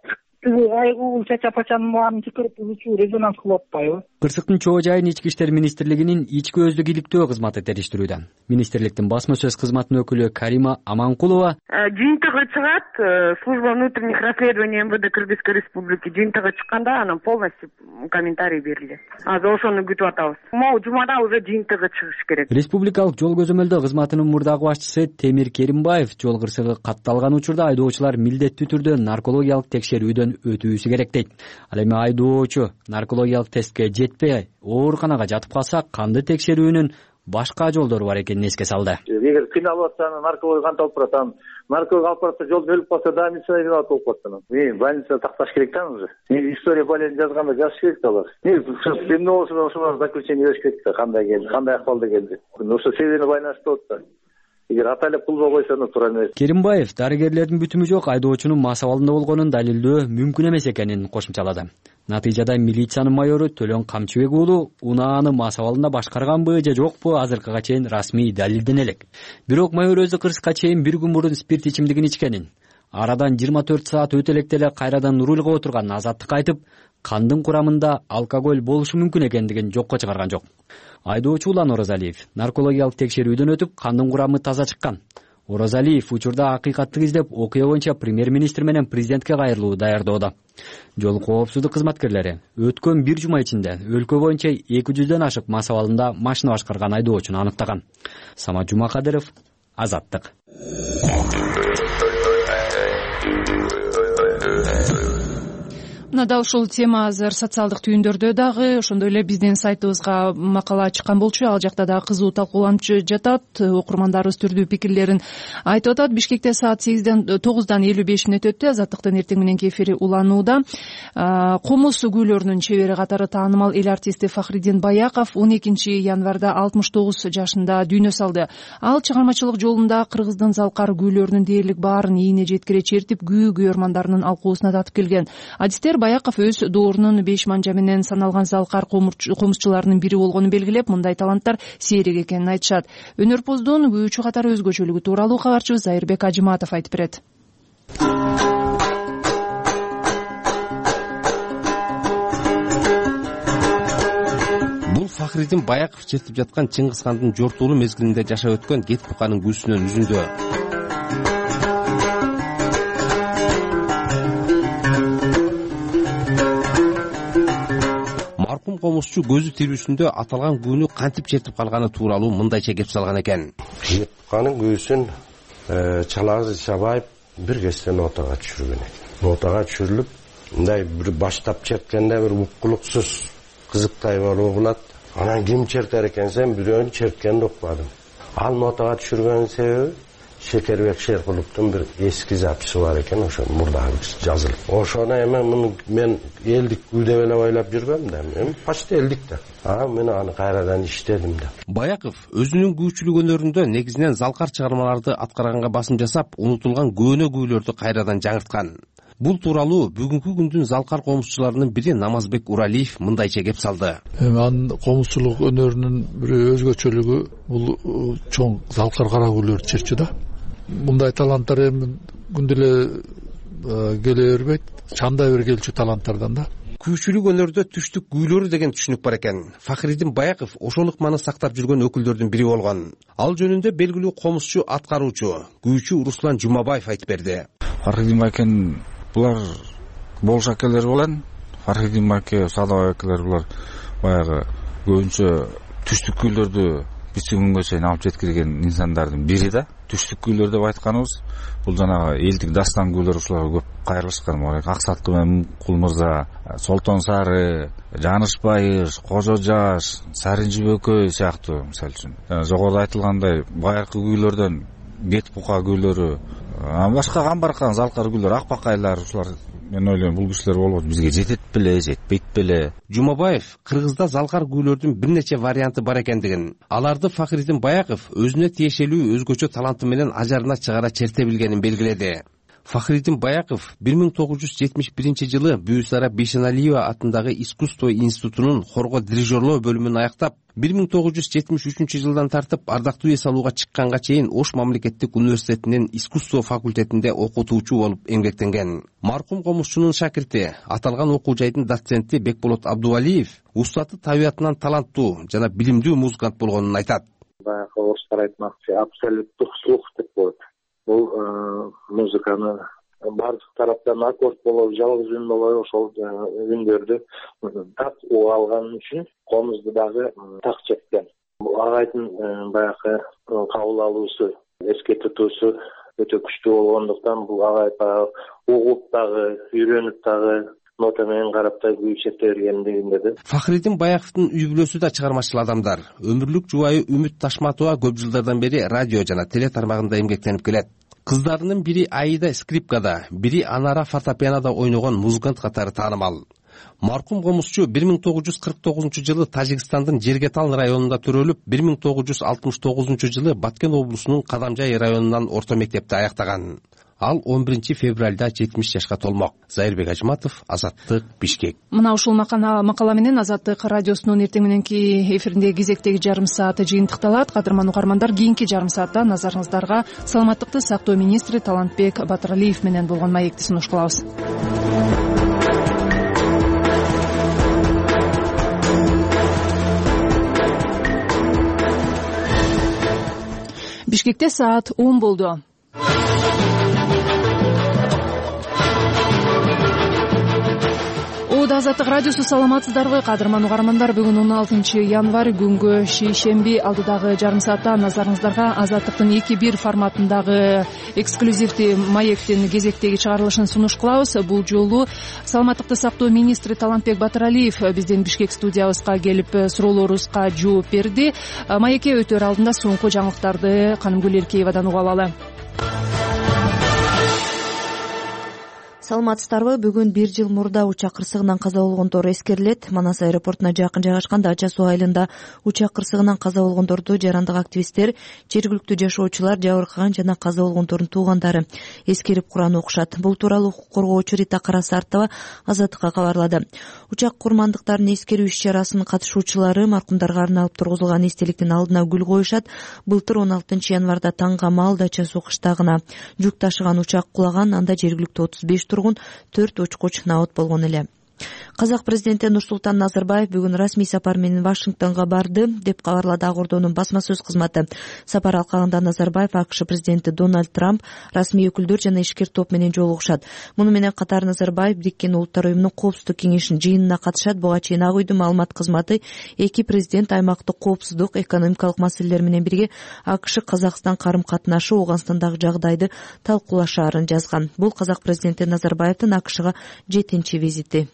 айгуу чача-пачанын баарын чакырып узучу резонанс кылып атпайбы? Кырсыктын чоо жайын Ички иштер министрлигинин ички өздүк иликтөө кызматы териштирүүдө. Министрликтин басма сөз кызматынын өкүлү Карима Аманкулова жыйынтыгы чыгат, служба внутренних расследований М В Д Кыргызской Республики жыйынтыгы чыкканда анан полностью комментарий берилет. Азыр ошону күтүп атабыз. Могу жумада уже жыйынтыгы чыгыш керек. Республикалык жол көзөмөлдөө кызматынын мурдагы башчысы Темир Керимбаев жол кырсыгы катталган учурда айдоочулар милдеттүү түрдө наркологиялык текшерүүдөн өтүүсү керек дейт. Ал эми айдоочу наркологиялык тестке жетпей ооруканага жатып калса, канды текшерүүнүн башка жолдору бар экенин эске салды. Эгер кыйналып атса, наркология кантип алып барат, анан наркология алып баратса, жолдо өлүп калса да медицинаға виноват болуп калат анан. Мен больницада такташ керек да уже. Мен история болезни жазганда жазыш керек да алар. Мен эмне болсо да ошолор заключение бериш керек да, кандай келди, кандай акыбалда келди. Ошо себебине байланыштуу болот да. Эгер атайлап кылбай койсо анда туура эмес. Керимбаев дарыгерлердин бүтүмү жок айдоочунун мас абалында болгонун далилдөө мүмкүн эмес экенин кошумчалады. Натыйжада милициянын майору Төлөн Камчыбек уулу унааны мас абалында башкарганбы же жокпу азыркыга чейин расмий далилдене элек. Бирок майор өзү кырсыкка чейин бир күн мурун спирт ичимдигин ичкенин, арадан жыйырма төрт саат өтө электе эле кайрадан рульга отурган Азаттыкка айтып, кандын курамында алкоголь болушу мүмкүн экендигин жокко чыгарган жок. Айдоочу Улан Оразалиев наркологиялык текшерүүдөн өтүп, кандын курамы таза чыккан. Оразалиев учурда акыйкаттык издеп, окуя боюнча премьер-министр менен президентке кайрылуу даярдоодо. Жол коопсуздук кызматкерлери өткөн бир жума ичинде өлкө боюнча эки жүздөн ашык мас абалында машина башкарган айдоочуну аныктаган. Самат Жумакадыров, Азаттык. Мына да ушул тема азыр социалдык түйүндөрдө дагы, ошондой эле биздин сайтыбызга макала чыккан болчу, ал жакта дагы кызуу талкууланып жатат. Окурмандарыбыз түрдүү пикирлерин айтып атат. Бишкекте саат сегизден тогуздан элүү беш мүнөт өттү. Азаттыктын эртең мененки эфири уланууда. Комуз күйлөрүнүн чебери катары таанымал эл артисти Фахриддин Баяков он экинчи январда алтымыш тогуз жашында дүйнө салды. Ал чыгармачылык жолунда кыргыздын залкар күйлөрүнүн дээрлик баарын ийине жеткире чертип, күү күйөрмандарынын алкуусуна татып келген. Адистер Баяков өз доорунун беш манжа менен саналган залкар комузчуларынын бири болгонун белгилеп, мындай таланттар сейрек экенин айтышат. Өнөрпоздун күүчү катары өзгөчөлүгү тууралуу кабарчыбыз Айырбек Ажыматов айтып берет. Бул Фахриддин Баяков чертип жаткан Чыңгыз хандын жортуулуу мезгилинде жашап өткөн Кет Буканын күүсүнөн үзүндү. Маркум комузчу көзү тирүүсүндө аталган күүнү кантип чертип калганы тууралуу мындайча кеп салган экен. Кет Буканын күүсүн Чалазы Чабаев бир кестен нотага түшүргөн экен. Нотага түшүрүлүп, мындай бир баштап черткенде бир уккулуксуз кызыктай болуп калат. Анан ким чертер экенсен бирөөнү черткенди укпадым. Ал нотага түшүргөн себеби Шекербек Шеркуловдун бир эски записи бар экен, ошо мурдагы жазылып. Ошону эми мен элдик күү деп эле ойлоп жүргөм да, эми почти элдик да. А мен аны кайрадан иштедим да. Баяков өзүнүн күүчүлүк өнөрүндө негизинен залкар чыгармаларды аткарганга басым жасап, унутулган көөнө күүлөрдү кайрадан жаңырткан. Бул тууралуу бүгүнкү күндүн залкар комузчуларынын бири Намазбек Уралиев мындайча кеп салды. Эми анын комузчулук өнөрүнүн бир өзгөчөлүгү бул чоң залкар кара күүлөрдү чечүү да. Мындай таланттар эми күндө эле келе бербейт, чандай бир келчү таланттардан да. Күүчүлүк өнөрдө түштүк күүлөрү деген түшүнүк бар экен. Фахриддин Баяков ошол ыкманы сактап жүргөн өкүлдөрдүн бири болгон. Ал жөнүндө белгилүү комузчу, аткаруучу, күүчү Руслан Жумабаев айтып берди. Фахриддин Баяков булар болуш акелер болан. Фахриддин Баяков, Садабай акелер булар баягы көбүнчө түштүк күүлөрдү бизге күнгө чейин алып жеткирген инсандардын бири да. Түштүк күүлөр деп айтканыбыз бул жанагы элдик дастан күүлөр ушуларга көп кайрылышкан. Аксаткы менен Кул мырза, Солтон Сары, Жаныш Байыш, Кожо Жаш, Сарин Жибөкөй сыяктуу мисалы үчүн. Жогоруда айтылгандай байыркы күүлөрдөн Кет Бука күүлөрү, башка камбаркан залкар күүлөр, Акбакайлар ушулар мен ойлойм бул кишилер болбойт, бизге жетет беле, жетпейт беле. Жумабаев Кыргызда залкар күүлөрдүн бир нече варианты бар экендигин, аларды Фахриддин Баяков өзүнө тиешелүү өзгөчө таланты менен ажарына чыгара черте билгенин белгиледи. Фахриддин Баяков бир миң тогуз жүз жетимиш биринчи жылы Бүйүсара Бейшеналиева атындагы искусство институтунун хорго дирижерлоо бөлүмүн аяктап, бир миң тогуз жүз жетимиш үчүнчү жылдан тартып ардактуу эс алууга чыкканга чейин Ош мамлекеттик университетинин искусство факультетинде окутуучу болуп эмгектенген. Маркум комузчунун шакирти, аталган окуу жайдын доценти Бекболот Абдувалиев устаты табиятынан таланттуу жана билимдүү музыкант болгонун айтат. Баягы орустар айтмакчы абсолюттук слух деп коет. Бул музыканы бардык тараптан аккорд болобу, жалгыз үн болобу, ошол үндөрдү так уга алган үчүн комузду дагы так чеккен. Агайдын баягы кабыл алуусу, эске тутуусу өтө күчтүү болгондуктан бул агай угуп дагы, үйрөнүп дагы нота менен карап да күйүп чете берген дегенде да. Фахридин Баяковдун үй бүлөсү да чыгармачыл адамдар. Өмүрлүк жубайы Үмүт Ташматова көп жылдардан бери радио жана теле тармагында эмгектенип келет. Кыздарынын бири Аида скрипкада, бири Анара фортепианода ойногон музыкант катары таанымал. Маркум комузчу бир миң тогуз жүз кырк тогузунчу жылы Тажикстандын Жергетал районунда төрөлүп, бир миң тогуз жүз алтымыш тогузунчу жылы Баткен облусунун Кадамжай районунан орто мектепти аяктаган. Ал он биринчи февралда жетимиш жашка толмок. Зайырбек Ажматов, Азаттык, Бишкек. Мына ушул макала менен Азаттык радиосунун эртең мененки эфиринде кезектеги жарым сааты жыйынтыкталат. Кадырман угармандар, кийинки жарым саатта назарыңыздарга саламаттыкты сактоо министри Талантбек Батыралиев менен болгон маекти сунуш кылабыз. Бишкекте саат он болду. Азаттык радиосу, саламатсыздарбы кадырман угармандар? Бүгүн он алтынчы январь, күнгө шейшемби. Алдыдагы жарым саатта назарыңыздарга Азаттыктын эки бир форматындагы эксклюзивдүү маектин кезектеги чыгарылышын сунуш кылабыз. Бул жолу саламаттыкты сактоо министри Талантбек Батыралиев биздин Бишкек студиябызга келип суроолорубузга жооп берди. Маекке өтөр алдында соңку жаңылыктарды Канымгүл Эркеевадан угуп алалы. Саламатсыздарбы? Бүгүн бир жыл мурда учак кырсыгынан каза болгондор эскерилет. Манас аэропортуна жакын жайгашкан Дача суу айылында учак кырсыгынан каза болгондорду жарандык активисттер, жергиликтүү жашоочулар, жабыркаган жана каза болгондордун туугандары эскерип курган окушат. Бул тууралуу укук коргоочу Рита Карасартова Азаттыкка кабарлады. Учак курмандыктарынын эскерүү иш-чарасынын катышуучулары маркумдарга арналып тургузулган эстеликтин алдына гүл коюшат. Былтыр он алтынчы январда таңга маал Дача суу кыштагына жүк ташыган учак кулаган. Анда жергиликтүү отуз беш тургун, төрт учкуч набыт болгон эле. Казак президенти Нурсултан Назарбаев бүгүн расмий сапар менен Вашингтонго барды, деп кабарлады Ак Ордонун басма сөз кызматы. Сапар алкагында Назарбаев АКШ президенти Дональд Трамп, расмий өкүлдөр жана ишкер топ менен жолугушат. Муну менен катар Назарбаев Бириккен Улуттар уюмунун коопсуздук кеңешинин жыйынына катышат. Буга чейин Ак үйдүн маалымат кызматы эки президент аймактык коопсуздук, экономикалык маселелер менен бирге АКШ Казакстан карым-катнашы, Ооганстандагы жагдайды талкуулашаарын жазган. Бул Казак президенти Назарбаевдин АКШга жетинчи визити.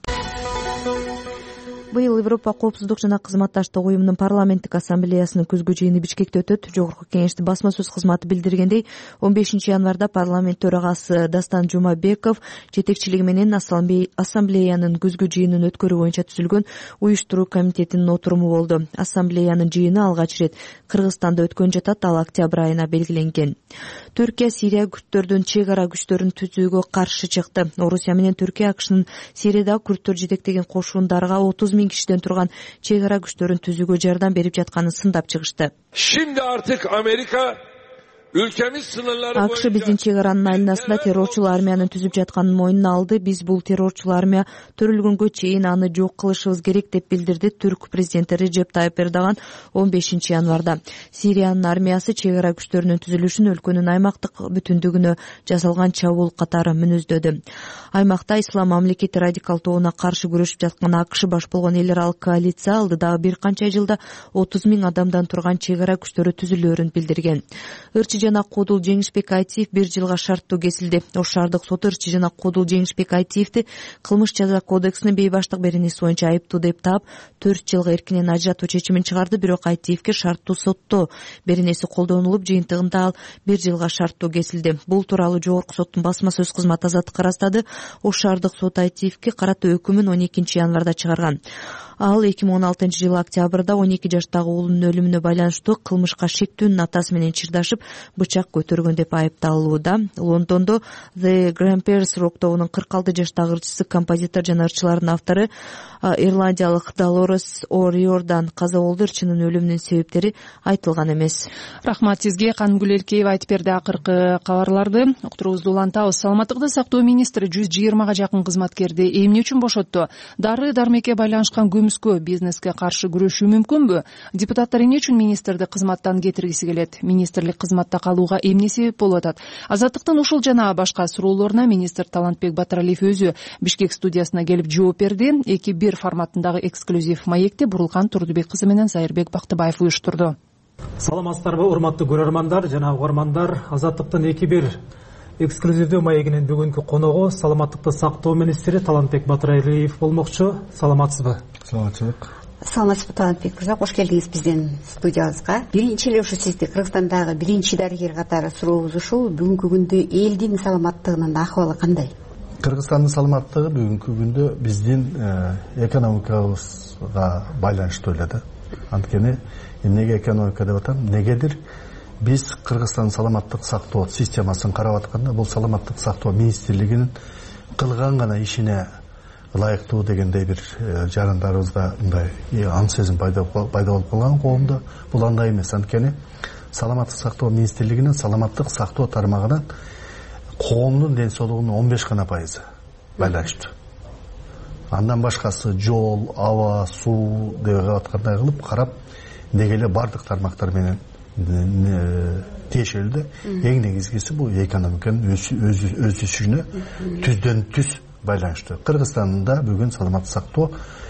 Быйыл Европа коопсуздук жана кызматташтык уюмунун парламенттик ассамблеясынын күзгү жыйыны Бишкекте өтөт. Жогорку кеңештин басма сөз кызматы билдиргендей, он бешинчи январда парламент төрагасы Дастан Жумабеков жетекчилиги менен ассамблеянын күзгү жыйынын өткөрүү боюнча түзүлгөн уюштуруу комитетинин отуруму болду. Ассамблеянын жыйыны алгач ирет Кыргызстанда өткөн жатат, ал октябрь айына белгиленген. Түркия Сирия күрттөрдүн чек ара күчтөрүн түзүүгө каршы чыкты. Орусия менен Түркия АКШнын Сирияда күрттөр жетектеген кошундарга отуз миң кишиден турган чек ара күчтөрүн түзүүгө жардам берип жатканын сындап чыгышты. Şimdi artık Amerika АКШ биздин чек аранын айланасында террорчул армиянын түзүп жатканын мойнуна алды. Биз бул террорчул армия төрөлгөнгө чейин аны жок кылышыбыз керек, деп билдирди түрк президенти Реджеп Тайып Эрдоган он бешинчи январда. Сириянын армиясы чек ара күчтөрүнүн түзүлүшүн өлкөнүн аймактык бүтүндүгүнө жасалган чабуул катары мүнөздөдү. Аймакта ислам мамлекети радикал тобуна каршы күрөшүп жаткан АКШ баш болгон эл аралык коалиция алдыдагы бир канча жылда отуз миң адамдан турган чек ара күчтөрү түзүлөөрүн билдирген. Ырчы жана Кодул Жеңишбек Айтиев бир жылга шарттуу кесилди. Ош шаардык соты Ырчы жана Кодул Жеңишбек Айтиевди кылмыш жаза кодексинин бейбаштык беренеси боюнча айыптуу деп таап, төрт жылга эркинен ажыратуу чечимин чыгарды. Бирок Айтиевге шарттуу сотто беренеси колдонулуп, жыйынтыгында ал бир жылга шарттуу кесилди. Бул тууралуу жогорку соттун басма сөз кызматы Азаттыкка ырастады. Ош шаардык сот Айтиевге карата өкүмүн он экинчи январда чыгарган. Ал эки миң он алтынчы жылы октябрда он эки жаштагы уулунун өлүмүнө байланыштуу кылмышка шектүүнүн атасы менен чырдашып, бычак көтөргөн деп айыпталууда. Лондондо The Grandparents рок тобунун кырк алты жаштагы ырчысы, композитор жана ырчылардын автору ирландиялык Долорес О'Риордан каза болду. Ырчынын өлүмүнүн себептери айтылган эмес. Рахмат сизге, Канымгүл Эркеева айтып берди акыркы кабарларды. Уктуруубузду улантабыз. Саламаттыкты сактоо министри жүз жыйырмага жакын кызматкерди эмне үчүн бошотту? Дары дармекке байланышкан көмүскө бизнеске каршы күрөшүү мүмкүнбү? Депутаттар эмне үчүн министрди кызматтан кетиргиси келет? Министрлик кызматта калууга эмне себеп болуп атат? Азаттыктын ушул жана башка суроолоруна министр Талантбек Батыралиев өзү Бишкек студиясына келип жооп берди. эки бир форматындагы эксклюзив маекти Бурулкан Турдубек кызы менен Зайырбек Бактыбаев уюштурду. Саламатсыздарбы, урматтуу көрөрмандар жана угармандар? Азаттыктын эки бир эксклюзивдүү маегинин бүгүнкү коногу саламаттыкты сактоо министри Талантбек Батыралиев болмокчу. Саламатсызбы? Саламатчылык. Саламатсызбы Талантбек мырза, кош келдиңиз биздин студиябызга. Биринчи эле ушу сизди Кыргызстандагы биринчи дарыгер катары сурообуз ушул. Бүгүнкү күндө элдин саламаттыгынын акыбалы кандай? Кыргызстандын саламаттыгы бүгүнкү күндө биздин экономикабызга байланыштуу эле да. Анткени эмнеге экономика деп атам? Негедир биз Кыргызстандын саламаттык сактоо системасын карап атканда, бул саламаттык сактоо министрлигинин кылган гана ишине ылайыктуу дегендей бир жарандарыбызда мындай аң сезим пайда болуп калган коомдо. Бул андай эмес. Анткени саламаттык сактоо министрлигинин саламаттык сактоо тармагынан коомдун ден соолугунун он беш гана пайызы байланыштуу. Андан башкасы жол, аба, суу деп аткандай кылып карап, деги эле бардык тармактар менен тиешелүү да. Эң негизгиси бул экономиканын өсүшүнө түздөн түз байланыштуу. Кыргызстанда бүгүн саламаттык сактоо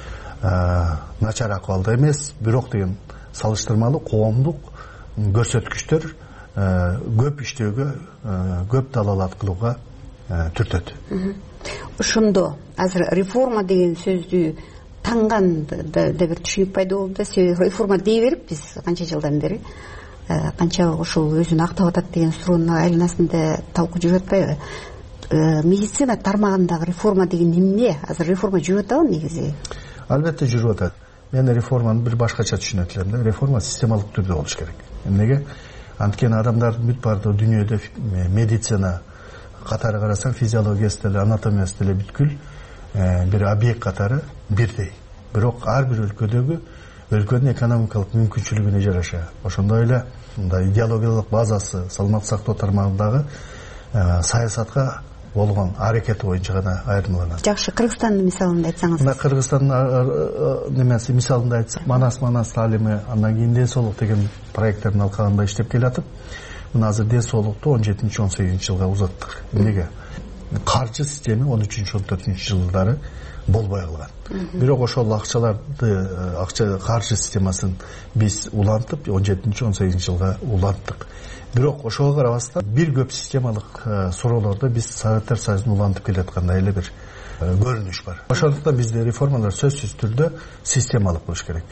начар акыбалда эмес, бирок деген салыштырмалуу коомдук көрсөткүчтөр көп иштөөгө, көп далалат кылууга түртөт. Ошондо азыр реформа деген сөздү таңган да бир түшүнүк пайда болду да. Реформа дей берип биз канча жылдан бери канча ошол өзүн актап атат деген суроонун айланасында талкуу жүрүп атпайбы? Медицина тармагындагы реформа деген эмне? Азыр реформа жүрүп атабы негизи? Албетте жүрүп атат. Мен реформаны бир башкача түшүнөт элем да. Реформа системалык түрдө болуш керек. Эмнеге? Анткени адамдардын бүт баардыгы дүйнөдө медицина катары карасаң, физиологиясы деле, анатомиясы деле бүткүл бир объект катары бирдей. Бирок ар бир өлкөдөгү өлкөнүн экономикалык мүмкүнчүлүгүнө жараша, ошондой эле мындай идеологиялык базасы, саламаттык сактоо тармагындагы саясатка болгон аракети боюнча гана айырмаланат. Жакшы, Кыргызстандын мисалында айтсаңыз. Мына Кыргызстандын немеси мисалында айтсак, Манас Манас талими, андан кийин ден соолук деген проектттердин алкагында иштеп келатып, мына азыр ден соолукту он жетинчи он сегизинчи жылга узаттык. Эмнеге? Каржы системи он үчүнчү он төртүнчү жылдары болбой калган. Бирок ошол акчаларды, акча каржы системасын биз улантып, он жетинчи он сегизинчи жылга уланттык. Бирок ошого карабастан бир көп системалык суроолордо биз Советтер Союзун улантып келаткандай эле бир көрүнүш бар. Ошондуктан бизде реформалар сөзсүз түрдө системалык болуш керек.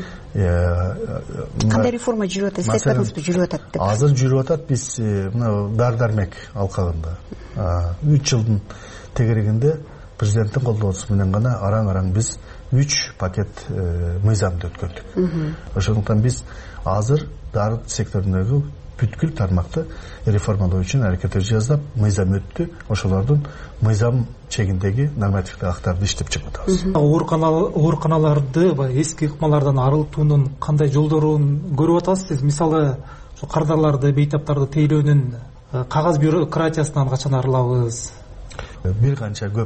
Кандай реформа жүрүп атат? Сеттатыңызбы жүрүп атат деп? Азыр жүрүп атат. Биз мына дар дармек алкагында үч жылдын тегерегинде президенттин колдоосу менен гана араң-араң биз үч пакет мыйзамды өткөрдүк. Ошондуктан биз азыр дары секторундагы бүткүл тармакты реформалоо үчүн аракет жасап, мыйзам өттү. Ошолордун мыйзам чегиндеги нормативдик актарды иштеп чыгып атабыз. Ооруканаларды эски ыкмалардан арылтуунун кандай жолдорун көрүп атасыз сиз? Мисалы, ошо кардарларды, бейтаптарды тейлөөнүн кагаз бюрократиясынан качан арылабыз? Бир канча көп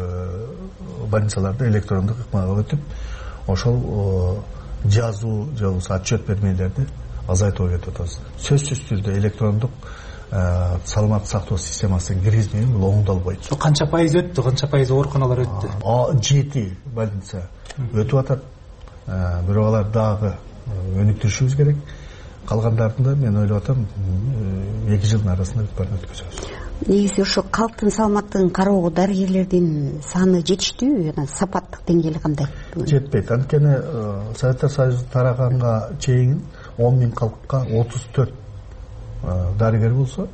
больницаларда электрондук ыкмага өтүп, ошол жазуу же болбосо отчет бермелерди азайтууга кетип атабыз. Сөзсүз түрдө электрондук саламаттык сактоо системасын киргизмеген бул оңдолбойт. Канча пайыз өттү, канча пайыз ооруканалар өттү? жети больница өтүп атат. Бирок алар дагы өнүктүрүшүбүз керек. Калгандарында мен ойлоп атам эки жылдын арасында бүт баарын өткөзөбүз. Негизи ошо калктын саламаттыгын кароого дарыгерлердин саны жетиштүүбү, жана сапаттык деңгээли кандай? Жетпейт. Анткени Советтер Союзу тараганга чейин он миң калкка отуз төрт дарыгер болсо,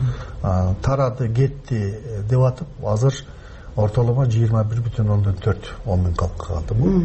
тарады, кетти деп атып, азыр ортоломо жыйырма бир бүтүн ондон төрт он миң калкка калды. Бул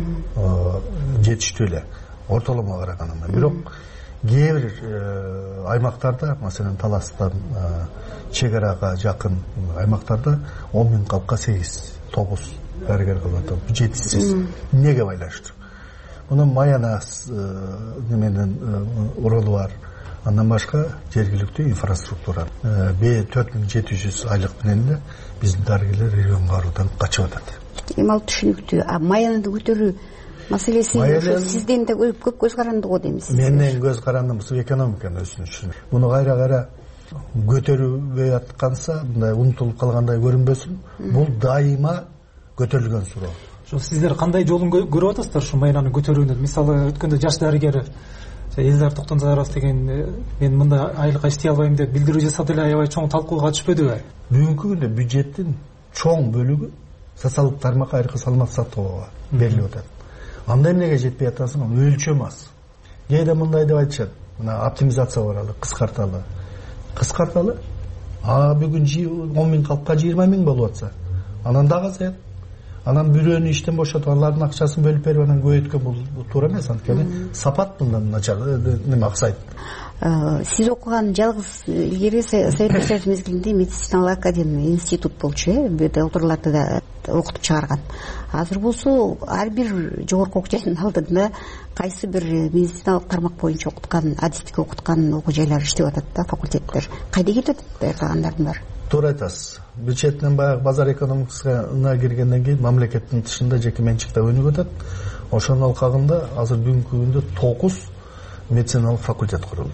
жетиштүү эле ортоломо караганда. Бирок кээ бир аймактарда, маселен Таластан чек арага жакын аймактарда он миң калкка сегиз тогуз дарыгер калып атат. Бул жетишсиз. Эмнеге байланыштуу? Мунун маянас неменен урулу бар. Андан башка жергиликтүү инфраструктура. төрт миң жети жүз айлык менен эле биздин дарыгерлер регионго баруудан качып атат. Эми ал түшүнүктүү. А маяны көтөрүү маселеси ошо сизден да көп көз каранды го деймисиз? Менден көз карандым, экономиканын өсүшүнө. Муну кайра-кайра көтөрүбөй атканса, мындай унутулуп калгандай көрүнбөсүн. Бул дайыма көтөрүлгөн суроо. Сиздер кандай жолун көрүп атасыздар ушу маянаны көтөрүүнү? Мисалы, өткөндө жаш дарыгер элдар токтомзаров деген мен мындай айлыкка иштей албайм деп билдирүү жасады эле, аябай чоң талкууга түшпөдүбү? Бүгүнкү күндө бюджеттин чоң бөлүгү социалдык тармакка, айрыкча саламаттык сактоого берилип атат. Анда эмнеге жетпей атасың? Өлчөм аз. Кээде мындай деп айтышат, мына оптимизация баралы, кыскарталы. Кыскарталы, а бүгүн он миң калкка жыйырма миң болуп атса, анан дагы азаят. Анан бирөөнү иштен бошотуп, алардын акчасын бөлүп берип, анан көбөйткөн бул туура эмес. Анткени сапат мындан начар неме аксайт. Сиз окуган жалгыз илгери Советтик Союз мезгилинде медициналык академия институт болчу, э, доктурларды да окутуп чыгарган. Азыр болсо ар бир жогорку окуу жайдын алдында кайсы бир медициналык тармак боюнча окуткан, адистик окуткан окуу жайлар иштеп атат да, факультеттер. Кайда кетип атат даярдагандардын баары? Туура айтасыз. Бир четинен баягы базар экономикасына киргенден кийин мамлекеттин тышында жеке менчикте өнүгүп атат. Ошонун алкагында азыр бүгүнкү күндө тогуз медициналык факультет курулду.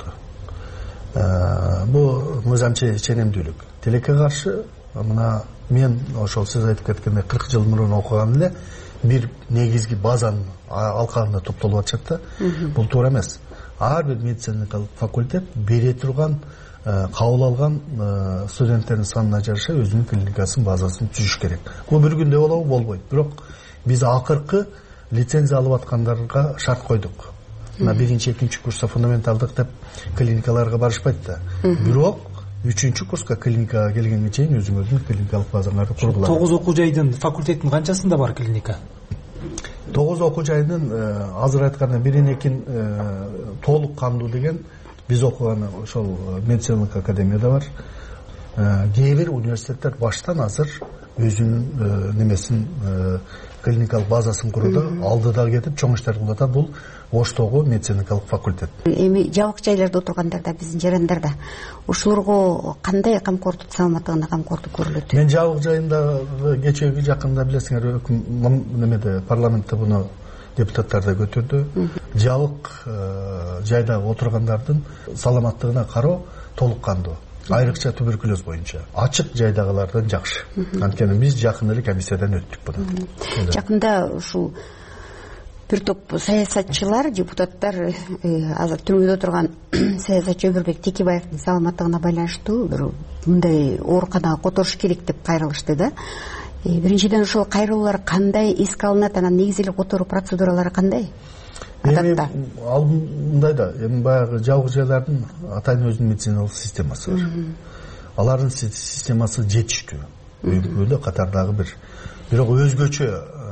Бул мыйзамча ченемдүүлүк. Тилекке каршы мына мен ошол сиз айтып кеткендей кырк жыл мурун окуган эле бир негизги базанын алкагында топтолуп атышат да. Бул туура эмес. Ар бир медициналык факультет бере турган, кабыл алган студенттердин санына жараша өзүнүн клиникасын, базасын түзүш керек. Бул бир күндө болобу? Болбойт. Бирок биз акыркы лицензия алып аткандарга шарт койдук. Мына биринчи, экинчи курста фундаменталдык деп клиникаларга барышпайт да. Бирок үчүнчү курска клиникага келгенге чейин өзүңүздүн клиникалык базаңарды кургула. тогуз окуу жайдын, факультеттин канчасында бар клиника? тогуз окуу жайдын азыр айтканда бирин экин толук кандуу деген биз окуган ошол медициналык академияда бар. Кээ бир университеттер баштан азыр өзүнүн немесин, клиникалык базасын курууда, алдыда кетип чоң иштер кылып атат. Бул Оштогу медициналык факультет. Эми жабык жайларда отургандарда, биздин жарандарда ушуларга кандай камкордук, саламаттыгына камкордук көрүлөт? Мен жабык жайында кечеги жакында билесиңер, немеде парламентте буну депутаттар да көтөрдү. Жабык жайда отургандардын саламаттыгына кароо толук кандуу. Айрыкча туберкулез боюнча. Ачык жайдагылардан жакшы. Анткени биз жакын эле комиссиядан өттүк буну. Жакында ушул бир топ саясатчылар, депутаттар, азыр түрмөдө отурган саясатчы Өмүрбек Текебаевдин саламаттыгына байланыштуу бир мындай ооруканага которуш керек деп кайрылышты да. Биринчиден ошол кайрылуулар кандай эске алынат, анан негизи эле которуу процедуралары кандай? Эми алдындай да, эми баягы жабык жайлардын атайын өзүнүн медициналык системасы бар. Алардын системасы жетиштүү. Бүгүнкү катардагы бир бирок өзгөчө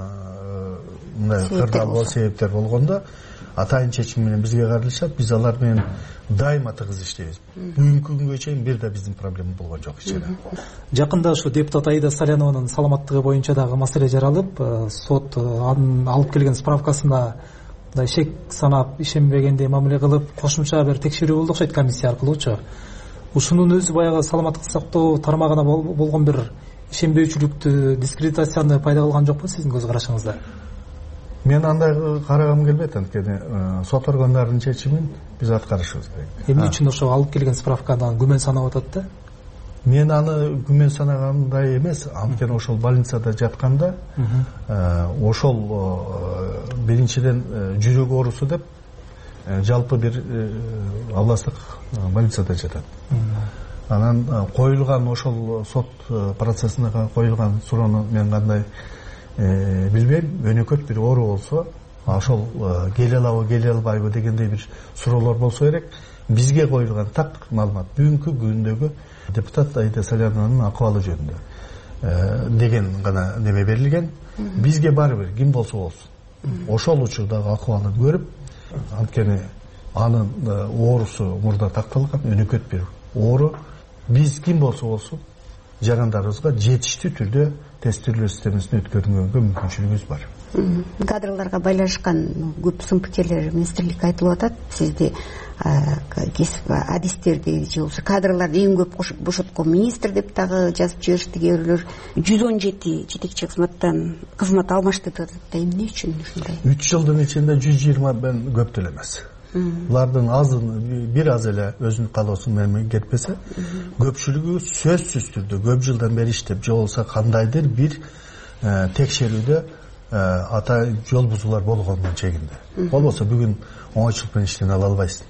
мындай кырдаалуу себептер болгондо атайын чечим менен бизге кайрылышат. Биз алар менен дайыма тыгыз иштейбиз. Бүгүнкү күнгө чейин бир да биздин проблема болгон жок ичеде. Жакында ушу депутат Аида Салянованын саламаттыгы боюнча дагы маселе жаралып, сот анын алып келген справкасына шек санап, ишенбегендей мамиле кылып, кошумча бир текшерүү болду окшойт комиссия аркылуучу. Ушунун өзү баягы саламаттык сактоо тармагына болгон бир ишенбөөчүлүктү, дискредитацияны пайда кылган жокпу сиздин көз карашыңызда? Мен андай карагым келбейт, анткени сот органдарынын чечимин биз аткарышыбыз керек. Эмне үчүн ошо алып келген справкадан күмөн санап атат да? Мен аны күмөн санагандай эмес, анткени ошол больницада жатканда ошол биринчиден жүрөк оорусу деп жалпы бир областтык больницада жатат. Анан коюлган ошол сот процессине коюлган суроону мен кандай билбейм, өнөкөт бир оору болсо, ошол келе алабы, келе албайбы дегендей бир суроолор болсо керек. Бизге коюлган так маалымат бүгүнкү күндөгү депутат Аида Салянованын акыбалы жөнүндө деген гана неме берилген. Бизге баары бир ким болсо болсун ошол учурдагы акыбалын көрүп, анткени анын оорусу мурда такталган, өнөкөт бир оору. Биз ким болсо болсун жарандарыбызга жетиштүү түрдө тестирөө системасына өткөрүнгөнгө мүмкүнчүлүгүбүз бар. Кадрларга байланышкан көп сын пикирлер министрликке айтылып атат. Сизди адистерди же болбосо кадрларды эң көп бошоткон министр деп дагы жазып жиберишти кээ бирлер. жүз он жети жетекчи кызматтан кызмат алмашты деп атат да, эмне үчүн ушундай? үч жылдын ичинде жүз жыйырма бен көп деле эмес. Булардын азын бир аз эле өзүнүн каалоосун менен кетпесе, көпчүлүгү сөзсүз түрдө көп жылдан бери иштеп, же болбосо кандайдыр бир текшерүүдө ата жол бузуулар болгондун чегинде. Болбосо бүгүн оңойчулук менен иштен ала албайсың.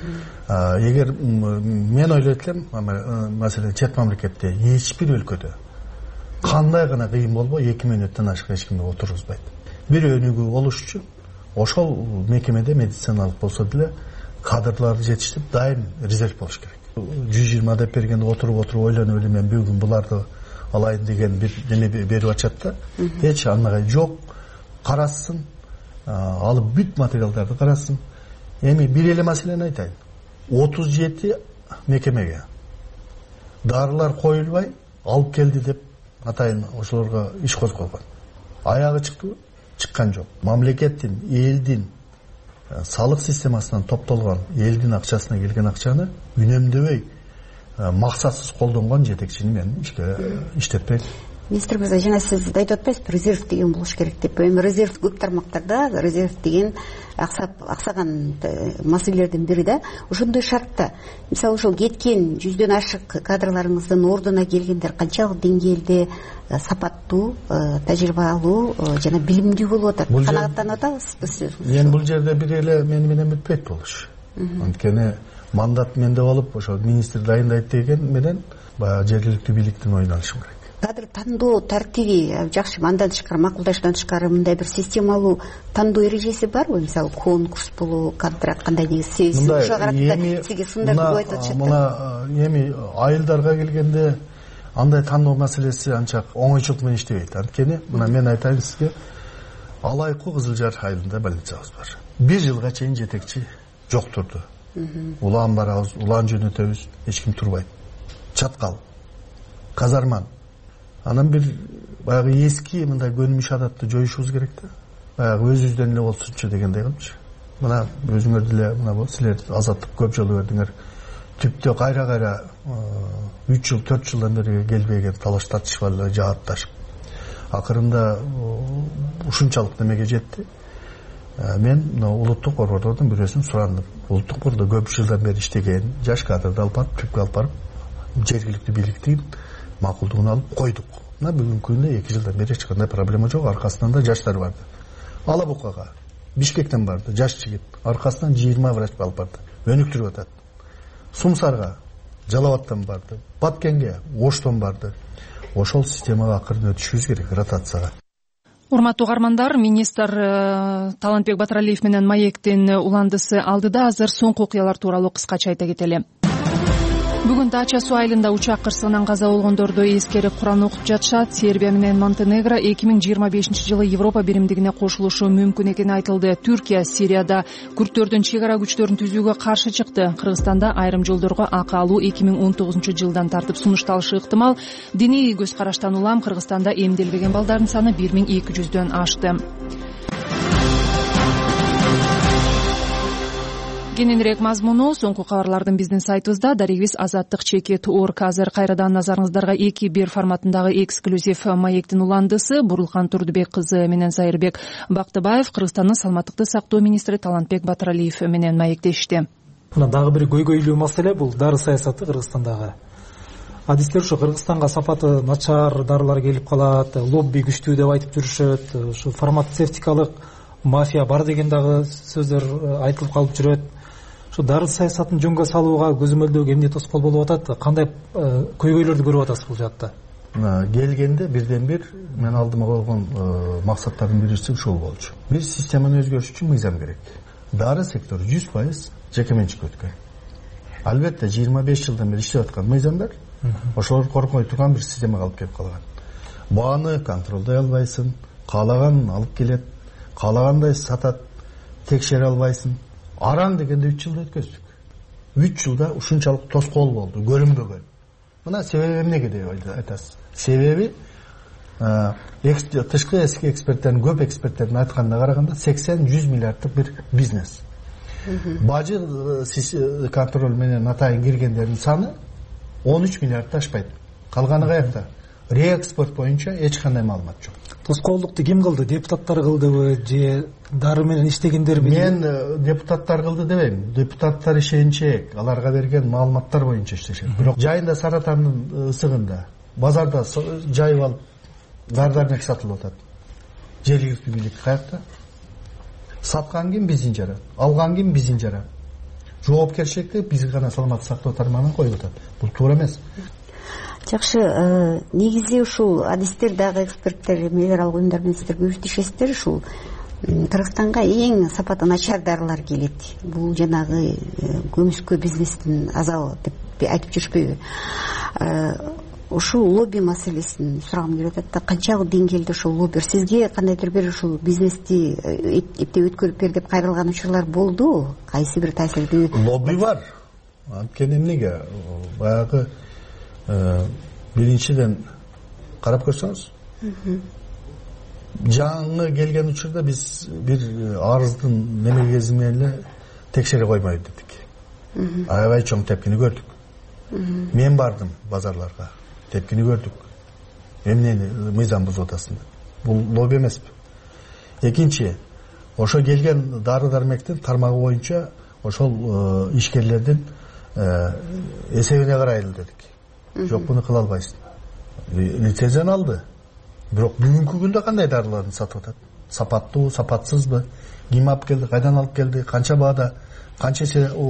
Эгер мен ойлойт элем, маселен чет мамлекетте эч бир өлкөдө кандай гана кыйын болбой эки мүнөттөн ашык эч кимди отургузбайт. Бир өнүгүү болуш үчүн ошол мекемеде медициналык болсо деле кадрларды жетиштирип дайым резерв болуш керек. жүз жыйырма деп бергенде отуруп отуруп ойлонуп эле мен бүгүн буларды алайын деген бир неме берип атышат да. Эч андай жок. Карасын, алып бүт материалдарды карасын. Эми бир эле маселени айтайын. отуз жети мекемеге дарылар коюлбай алып келди деп атайын ошолорго иш козголгон. Аягы чыктыбы? Чыккан жок. Мамлекеттин, элдин салык системасынан топтолгон, элдин акчасына келген акчаны үнөмдөбөй максатсыз колдонгон жетекчини мен ишке иштетпейм. Министр мырза, жана сиз айтып атпайсызбы, резерв деген болуш керек деп. Эми резерв көп тармактарда резерв деген аксап аксаган маселелердин бири да. Ошондой шартта, мисалы ошол кеткен жүздөн ашык кадрларыңыздын ордуна келгендер канчалык деңгээлде сапаттуу, тажрыйбалуу жана билимдүү болуп атат? Канааттанып атабызбы сиз? Мен бул жерде бир эле мени менен бүтпөйт болуш. Анткени мандат менде болуп, ошол министр дайындайт деген менен баягы жергиликтүү бийликтин оюн алышым керек. Кадр тандоо тартиби жакшы, андан тышкары макулдаштан тышкары мындай бир системалуу тандоо эрежеси барбы? Мисалы конкурс болобу, контракт кандай негизи? Сиз ошого карата сизге сындарды көп айтып атышат. Мына эми айылдарга келгенде андай тандоо маселеси анча оңойчулук менен иштебейт. Анткени мына мен айтайын сизге, Алайкуу Кызыл Жар айылында больницабыз бар. Бир жылга чейин жетекчи жок турду. Улан барабыз, улан жөнөтөбүз, эч ким турбайт. Чаткал, казарман. Анан бир баягы эски мындай көнүмүш адатты жоюшубуз керек да. Баягы өзүбүздөн эле болсунчу дегендей кылчу. Мына өзүңөр деле мына силер азаттык көп жолу бердиңер. Түптө кайра-кайра үч жыл, төрт жылдан бери келбеген талаш тартыш бар эле жаатташып. Акырында ушунчалык немеге жетти. Мен мына улуттук борборлордун бирөөсүн сурандым. Улуттук борбордо көп жылдан бери иштеген жаш кадрды алып барып, түпкө алып барып, жергиликтүү бийликтин макулдугун алып койдук. Мына бүгүнкү күндө эки жылдан бери эч кандай проблема жок. Аркасынан да жаштар барды. Алабукага, Бишкектен барды, жаш жигит. Аркасынан жыйырма врач алып барды. Өнүктүрүп атат. Сумсарга, Жалалабаттан барды. Баткенге, Оштон барды. Ошол системага акырын өтүшүбүз керек, ротацияга. Урматтуу угармандар, министр Талантбек Батыралиев менен Маектин уландысы алдыда. Азыр соңку окуялар тууралуу кыскача айта кетели. Бүгүн Дача суу айылында учак кырсыгынан каза болгондорду эскерип Куран окуп жатышат. Сербия менен Монтенегро эки миң жыйырма бешинчи жылы Европа биримдигине кошулушу мүмкүн экени айтылды. Түркия Сирияда күрттөрдүн чек ара күчтөрүн түзүүгө каршы чыкты. Кыргызстанда айрым жолдорго акы алуу эки миң он тогузунчу жылдан тартып сунушталышы ыктымал. Диний көз караштан улам Кыргызстанда эмделбеген балдардын саны бир миң эки жүздөн ашты. Кененирээк мазмуну соңку кабарлардын биздин сайтыбызда. Дарегибиз азаттык чекит точка орг. Азыр кайрадан назарыңыздарга эки бир форматындагы эксклюзив Маектин уландысы Бурулхан Турдубек кызы менен Зайырбек Бактыбаев Кыргызстандын саламаттыкты сактоо министри Талантбек Батыралиев менен маектешти. Мына дагы бир көйгөйлүү маселе бул дары саясаты Кыргызстандагы. Адистер ушу Кыргызстанга сапаты начар дарылар келип калат, лобби күчтүү деп айтып жүрүшөт. Ушу фармацевтикалык мафия бар деген дагы сөздөр айтылып калып жүрөт. Дары саясатын жөнгө салууга көзөмөлдөө эмне тоскоол болуп атат? Кандай көйгөйлөрдү көрүп атасыз бул жакта? Келгенде бирден бир мен алдыма койгон максаттардын биринчиси ушул болчу. Бир системаны өзгөртүш үчүн мыйзам керек. Дары сектору жүз пайыз жеке менчикке өткөн. Албетте жыйырма беш жылдан бери иштеп аткан мыйзамдар ошолор коркпой турган бир системага алып келип калган. Бааны контролдой албайсың, каалаганын алып келет, каалагандай сатат, текшере албайсың. Аран дегенде үч жылда өткөздүк. үч жылда ушунчалык тоскоол болду, көрүнбөгөн. Мына себеби эмнеге деп айтасыз? Себеби тышкы эксперттердин, көп эксперттердин айтканына караганда сексен жүз миллиарддык бир бизнес. Бажы контроль менен атайын киргендердин саны он үч миллиардты ашпайт. Калганы каякта? Реэкспорт боюнча эч кандай маалымат жок. Тоскоолдукту ким кылды? Депутаттар кылдыбы же дары менен иштегендерби? Мен депутаттар кылды дебейм. Депутаттар ишенчек, аларга берген маалыматтар боюнча иштешет. Бирок жайында Саратандын ысыгында базарда жайып алып дары-дармек сатылып атат. Жергиликтүү бийлик каякта? саткан ким? Биздин жаран. Алган ким? Биздин жаран. Жоопкерчиликти бизге гана саламаттык сактоо тармагынан коюп атат. Бул туура эмес. Жакшы, негизи ушул адистер дагы эксперттер, мелиоралык уюмдар менен сиздер көп иштешесиздер. Ушул Кыргызстанга эң сапаты начар дарылар келет. Бул жанагы көмүскө бизнестин азабы деп айтып жүрүшпөйбү? Ушул лобби маселесин сурагым келип атат да, канчалык деңгээлде ушул лобби сизге кандайдыр бир ушул бизнести эптеп өткөрүп бер деп кайрылган учурлар болду? Кайсы бир таасирдүү лобби бар? Анткени эмнеге? Баягы биринчиден карап көрсөңүз, жаңы келген учурда биз бир арыздын немегезине эле текшере койбойт дедик. Аябай чоң тепкини көрдүк. Мен бардым базарларга, тепкини көрдүк. Эмнени мыйзам бузуп атасың? Бул лобби эмеспи? Экинчи, ошо келген дары дармектин тармагы боюнча ошол ишкерлердин эсебине карайлы дедик. Жок, буну кыла албайсың. Лицензияны алды. Бирок бүгүнкү күндө кандай дарыларды сатып атат? Сапаттуу, сапатсызбы? Ким алып келди, кайдан алып келди, канча баада, канча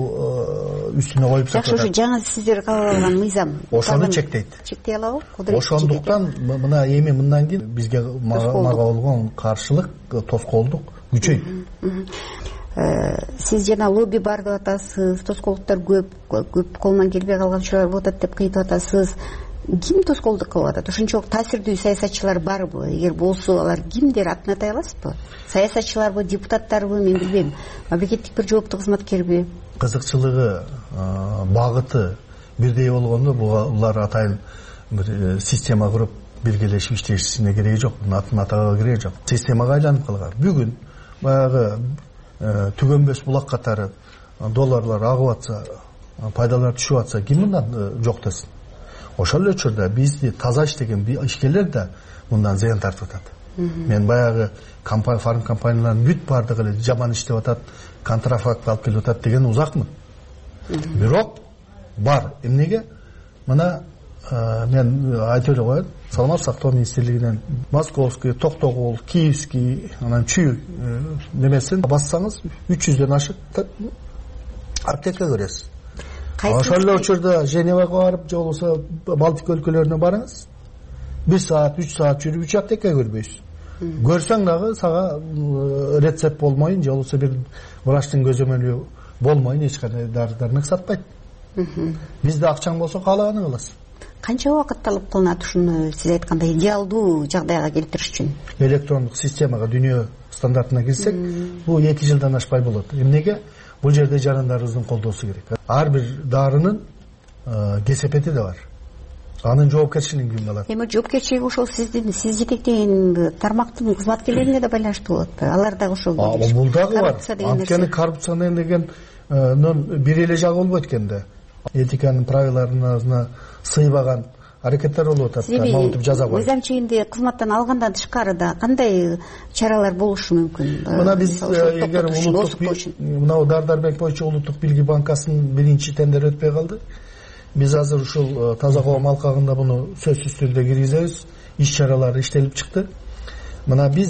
үстүнө коюп сатып атат? Жакшы, жаңы сиздер кабыл алган мыйзам ошону чектейт. Чектей алабы? Ошондуктан мына эми мындан кийин бизге мага болгон каршылык, тоскоолдук күчөйт. Сиз жана лобби бар деп атасыз, тоскоолдуктар көп, көп колунан келбей калган учурлар болуп атат деп кыйтып атасыз. Ким тоскоолдук кылып атат? Ошончолук таасирдүү саясатчылар барбы? Эгер болсо, алар кимдер, атын атай аласызбы? Саясатчыларбы, депутаттарбы, мен билбейм. Мамлекеттик бир жооптуу кызматкерби? Кызыкчылыгы, багыты бирдей болгондо булар атайын бир система куруп биргелешип иштешисине кереги жок. Атын атаага кереги жок. Системага айланып калган. Бүгүн баягы түгөнбөс булак катары долларлар агып атса, пайдалар түшүп атса, ким мындан жок десин? Ошол эле учурда бизди таза иштеген ишкерлер да мындан зыян тартып атат. Мен баягы компания, фарм компаниялардын бүт бардыгы эле жаман иштеп атат, контрафакт алып келип атат деген узакмын. Бирок бар. Эмнеге? Мына мен айтып эле коеюн. Саламаттык сактоо министрлигинен Московский, Токтогул, Киевский, анан Чүй немесин бассаңыз үч жүздөн ашык аптека көрөсүз. Ошол эле учурда Женевага барып, же болбосо Балтика өлкөлөрүнө барыңыз. бир саат, үч саат жүрүп үч аптека көрбөйсүз. Көрсөң дагы сага рецепт болмойн, же болбосо бир врачтын көзөмөлү болмойн, эч кандай дары-дармек сатпайт. Бизде акчаң болсо каалаганын кыласың. Канча убакыт талап кылынат ушуну сиз айткандай идеалдуу жагдайга келтириш үчүн? Электрондук системага, дүйнө стандартына кирсек, бул эки жылдан ашпай болот. Эмнеге? Бул жерде жарандарыбыздын колдоосу керек. Ар бир дарынын кесепети да бар. Анын жоопкерчилиги кимге алат? Эми жоопкерчилиги ошол сиздин, сиз жетектеген тармактын кызматкерлерине да байланыштуу болот. Алар дагы ошол. Бул дагы бар. Анткени коррупция деген бир эле жагы болбойт экенде. Этиканын правиларына сыйбаган аракеттер болуп атат. Мамытып жаза коюп. Мыйзам чегинде кызматтан алгандан тышкарыда кандай чаралар болушу мүмкүн? Мына биз эгер улуттук мына дар-дармек боюнча улуттук билги банкасынын биринчи тендери өтпөй калды. Биз азыр ушул таза коом алкагында буну сөзсүз түрдө киргизебиз. Иш чаралары иштелип чыкты. Мына биз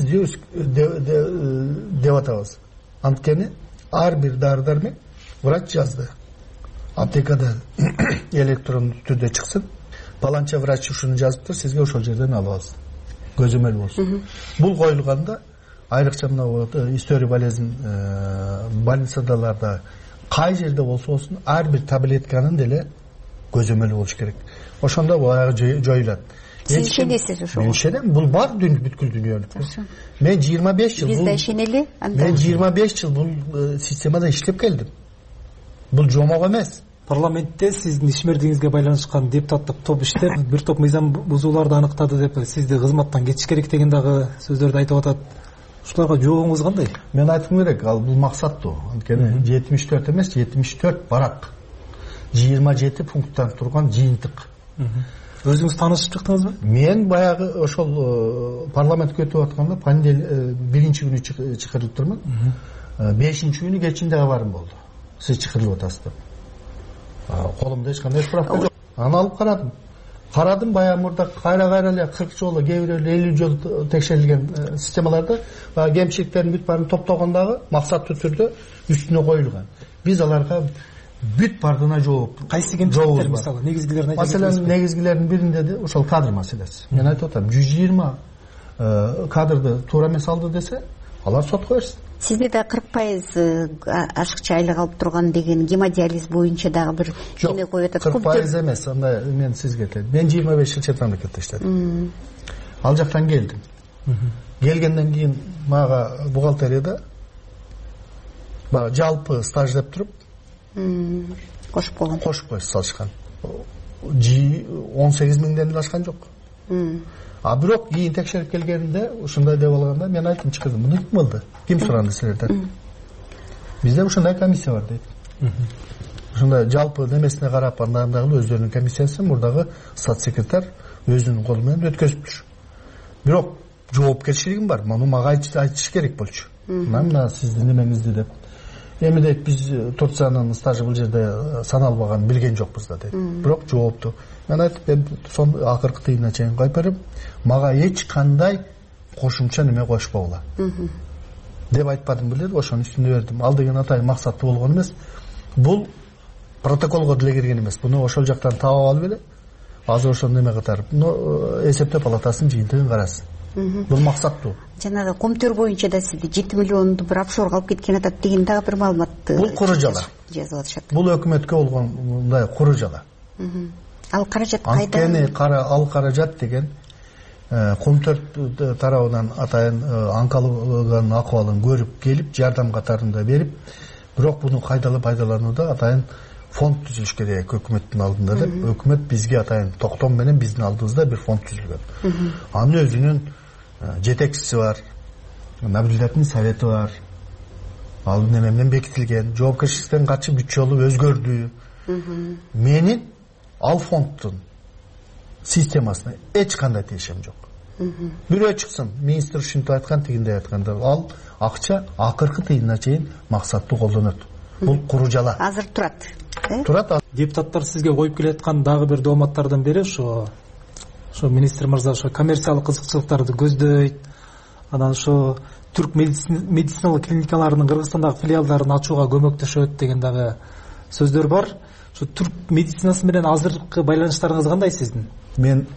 деп атабыз. Анткени ар бир дар-дармек врач жазды. Аптекада электрондук түрдө чыксын. Паланча врач ушуну жазыптыр, сизге ошол жерден алып алсын. Көзөмөл болсун. Бул коюлганда айрыкча мына история болезнь больницадаларда кай жерде болсо болсун ар бир таблетканын деле көзөмөлү болуш керек. Ошондо баягы жоюлат. Сиз ишенесиз ошого? Мен ишенем. Бул бар бүткүл дүйнөлүк. Мен жыйырма беш жыл бул. Биз да ишенели. Мен жыйырма беш жыл бул системада иштеп келдим. Бул жомок эмес. Парламентте сиздин ишмердигиңизге байланышкан депутаттык топ иштеп, бир топ мыйзам бузууларды аныктады деп сизди кызматтан кетиш керек деген дагы сөздөрдү айтып атат. Ушуларга жообуңуз кандай? Мен айткым керек, ал бул максаттуу. Анткени жетимиш төрт эмес, жетимиш төрт барак. жыйырма жети пункттан турган жыйынтык. Өзүңүз таанышып чыктыңызбы? Мен баягы ошол парламентке өтүп атканда панель биринчи күнү чакырылып турмун. бешинчи күнү кечинде кабарым болду. Сиз чакырылып атасыз деп. Колумда эч кандай справка жок. Аны алып карадым. карадым, баягы мурда кайра кайра эле кырк жолу, кээ бирөө элүү жолу текшерилген системаларда баягы кемчиликтердин бүт баарын топтогондагы максаттуу түрдө үстүнө коюлган. Биз аларга бүт бардына жооп. Кайсы кемчиликтер мисалы негизгилерин айтып кетсеңиз? Маселен, негизгилердин биринде ошол кадр маселеси. Мен айтып атам, жүз жыйырма кадрды туура эмес алды десе, алар сотко берсин. Сизде да кырк пайыз ашыкча айлык алып турган деген гемодиализ боюнча дагы бир неме коюп атат. кырк пайыз эмес, андай мен сизге айтайын. Мен жыйырма беш жыл чет мамлекетте иштедим. Ал жактан келдим. Келгенден кийин мага бухгалтерияда баягы жалпы стаж деп туруп кошуп койгон. Кошуп коюп салышкан. он сегиз миңден эле ашкан жок. А бирок кийин текшерип келгенде ушундай деп алганда мен айттым, чыкырдым, муну ким кылды? Ким суранды силерден? Бизде ушундай комиссия бар дейт. Ушундай жалпы немесине карап, андай дагы өздөрүнүн комиссиясы, мурдагы статс-секретарь өзүнүн колу менен өткөзүптүр. Бирок жоопкерчилигим бар. Муну мага айтыш керек болчу. Мына сиздин немеңизди деп. Эми дейт, биз Турциянын стажы бул жерде саналбаган, билген жокпуз да дейт. Бирок жоопту. Мен айтып, мен сон акыркы тыйына чейин коюп берем. Мага эч кандай кошумча неме кошпогула деп айтпадым беле, ошонун үстүнө бердим. Ал деген атайын максаттуу болгон эмес. Бул протоколго деле кирген эмес. Буну ошол жактан таап алып эле азыр ошол неме катары эсептөө палатасынын жыйынтыгын карасын. Бул максаттуу. Жанагы комтөр боюнча да сизди жети миллионду бир офшорго алып кеткен атат деген дагы бир маалыматты. Бул куру жала. Жазып атышат. Бул өкмөткө болгон мындай куру жала. Ал каражат кайда? Анткени кара ал каражат деген комтөр тарабынан атайын анкалган акыбалын көрүп келип, жардам катарында берип, бирок буну кайдалып пайдаланууда атайын фонд түзүлүш керек өкмөттүн алдында деп. Өкмөт бизге атайын токтом менен биздин алдыбызда бир фонд түзүлгөн. Анын өзүнүн жетекчиси бар, наблюдательный совети бар. Ал неме менен бекитилген, жоопкерчиликтен качып үч жолу өзгөрдү. Менин ал фонддун системасына эч кандай тиешем жок. Бирөө чыксын, министр ушинтип айткан, тигиндей айтканда, ал акча акыркы тыйына чейин максаттуу колдонот. Бул куру жала. Азыр турат. Турат. Депутаттар сизге коюп келаткан дагы бир дооматтардын бири ошо ошо министр мырза ошо коммерциялык кызыкчылыктарды көздөйт. Анан ошо түрк медициналык клиникаларынын Кыргызстандагы филиалдарын ачууга көмөктөшөт деген дагы сөздөр бар. Ошо түрк медицинасы менен азыркы байланыштарыңыз кандай сиздин? Мен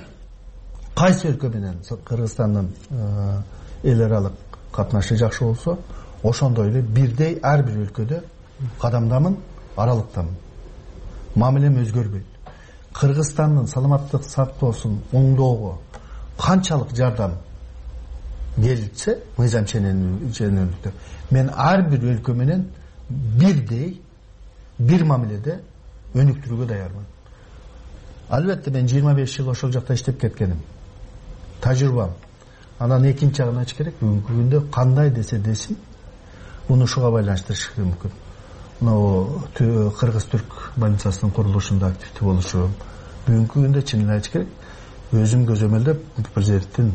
кайсы өлкө менен Кыргызстандын эл аралык катнашы жакшы болсо, ошондой эле бирдей ар бир өлкөдө кадамдамын, аралыктамын. Мамилем өзгөрбөйт. Кыргызстандын саламаттык сактоосун оңдоого канчалык жардам берилсе, мыйзам ченемдикте, мен ар бир өлкө менен бирдей бир мамиледе өнүктүрүүгө даярмын. Албетте мен жыйырма беш жыл ошол жакта иштеп кеткеним. Тажрыйбам. Анан экинчи жагын айтыш керек, бүгүнкү күндө кандай десе десин, буну ушуга байланыштырыш мүмкүн. Мына Кыргыз-Түрк больницасынын курулушунда активдүү болушум. Бүгүнкү күндө чын эле айтыш керек, өзүм көзөмөлдөп президенттин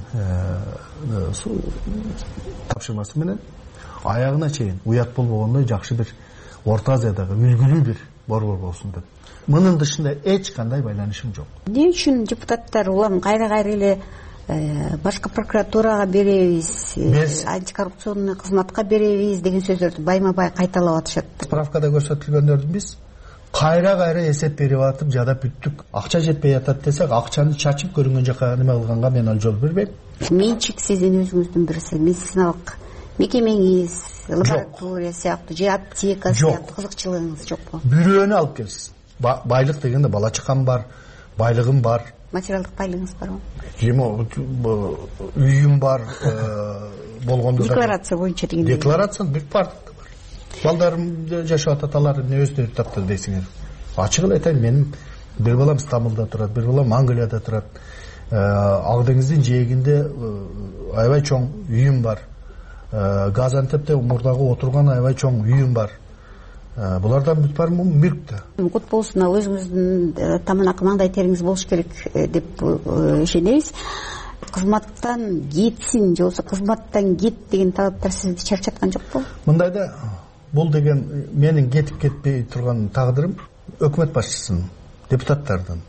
тапшырмасы менен аягына чейин уят болбогондой жакшы бир Орто Азиядагы үлгүлүү бир борбор болсун деп. Мынын дышында эч кандай байланышым жок. Эмне үчүн депутаттар улам кайра-кайра эле башкы прокуратурага беребиз, антикоррупционный кызматка беребиз деген сөздөрдү байма-бай кайталап атышат. Справкада көрсөтүлгөндөрдүн биз кайра-кайра эсеп берип атып, жадап бүттүк. Акча жетпей атат десек, акчаны чачып көрүнгөн жака неме кылганга мен ал жол бербейм. Менчик сиздин өзүңүздүн бир медициналык мекемеңиз, лаборатория сыяктуу же аптека сыяктуу кызыкчылыгыңыз жокпу? Бирөөнү алып келсин. Байлык дегенде бала чакам бар, байлыгым бар. Материалдык байлыгыңыз барбы? Эми үйүм бар, болгондо декларация боюнча деген. Декларация бир бардык бар. Балдарым жашап атат, алар эмне өздөрү таптыр дейсиңер. Ачык эле айтайын, менин бир балам Стамбулда турат, бир балам Англияда турат. Ак деңиздин жээгинде аябай чоң үйүм бар. Газантепте мурдагы отурган аябай чоң үйүм бар. Булардан бүт бар мүлк да. Кут болсун, ал өзүңүздүн таманакы маңдай териңиз болуш керек деп ишенебиз. Кызматтан кетсин, же болбосо кызматтан кет деген талаптар сизди чарчаткан жокпу? Мындайда бул деген менин кетип кетпей турган тагдырым өкмөт башчысынын, депутаттардын,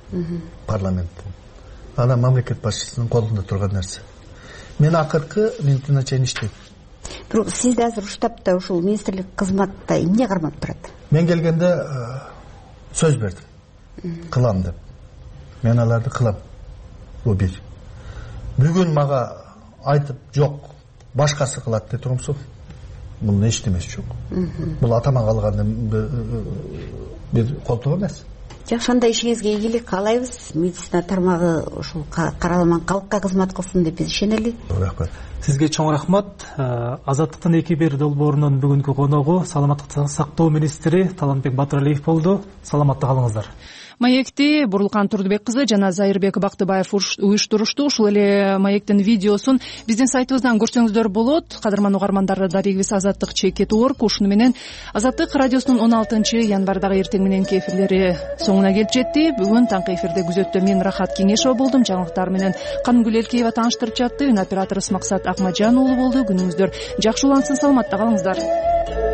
парламенттин анан мамлекет башчысынын колунда турган нерсе. Мен акыркы минутуна чейин иштейм. Бирок сиз азыр штабта ушул министрлик кызматта эмне кармап турат? Мен келгенде сөз бердим. Кылам деп. Мен аларды кылам. Бул бир. Бүгүн мага айтып, жок, башкасы кылат деп турумсуң. Бул эчтемеси жок. Бул атама калган бир колтук эмес. Жакшы, андай ишиңизге ийгилик каалайбыз. Медицина тармагы ушул караламан калкка кызмат кылсын деп биз ишенели. Рахмат. Сизге чоң рахмат. Азаттыктын эки бир долбоорунун бүгүнкү коногу саламаттыкты сактоо министри Талантбек Батыралиев болду. Саламатта калыңыздар. Маекти Бурлукан Турдубек кызы жана Зайырбек Бактыбаев уюштурушту. Ушул эле маектин видеосун биздин сайтыбыздан көрсөңүздөр болот. Кадырман угармандар, дарегибиз Азаттык чекит орг. Ушуну менен Азаттык радиосунун он алтынчы январдагы эртең мененки эфирлери соңуна келип жетти. Бүгүн таңкы эфирде күзөттө мен Рахат Кеңешова болдум. Жаңылыктар менен Канымгүл Элкеева тааныштырып жатты. Үн операторубуз Максат Акмаджан уулу болду. Күнүңүздөр жакшы улансын, саламатта калыңыздар.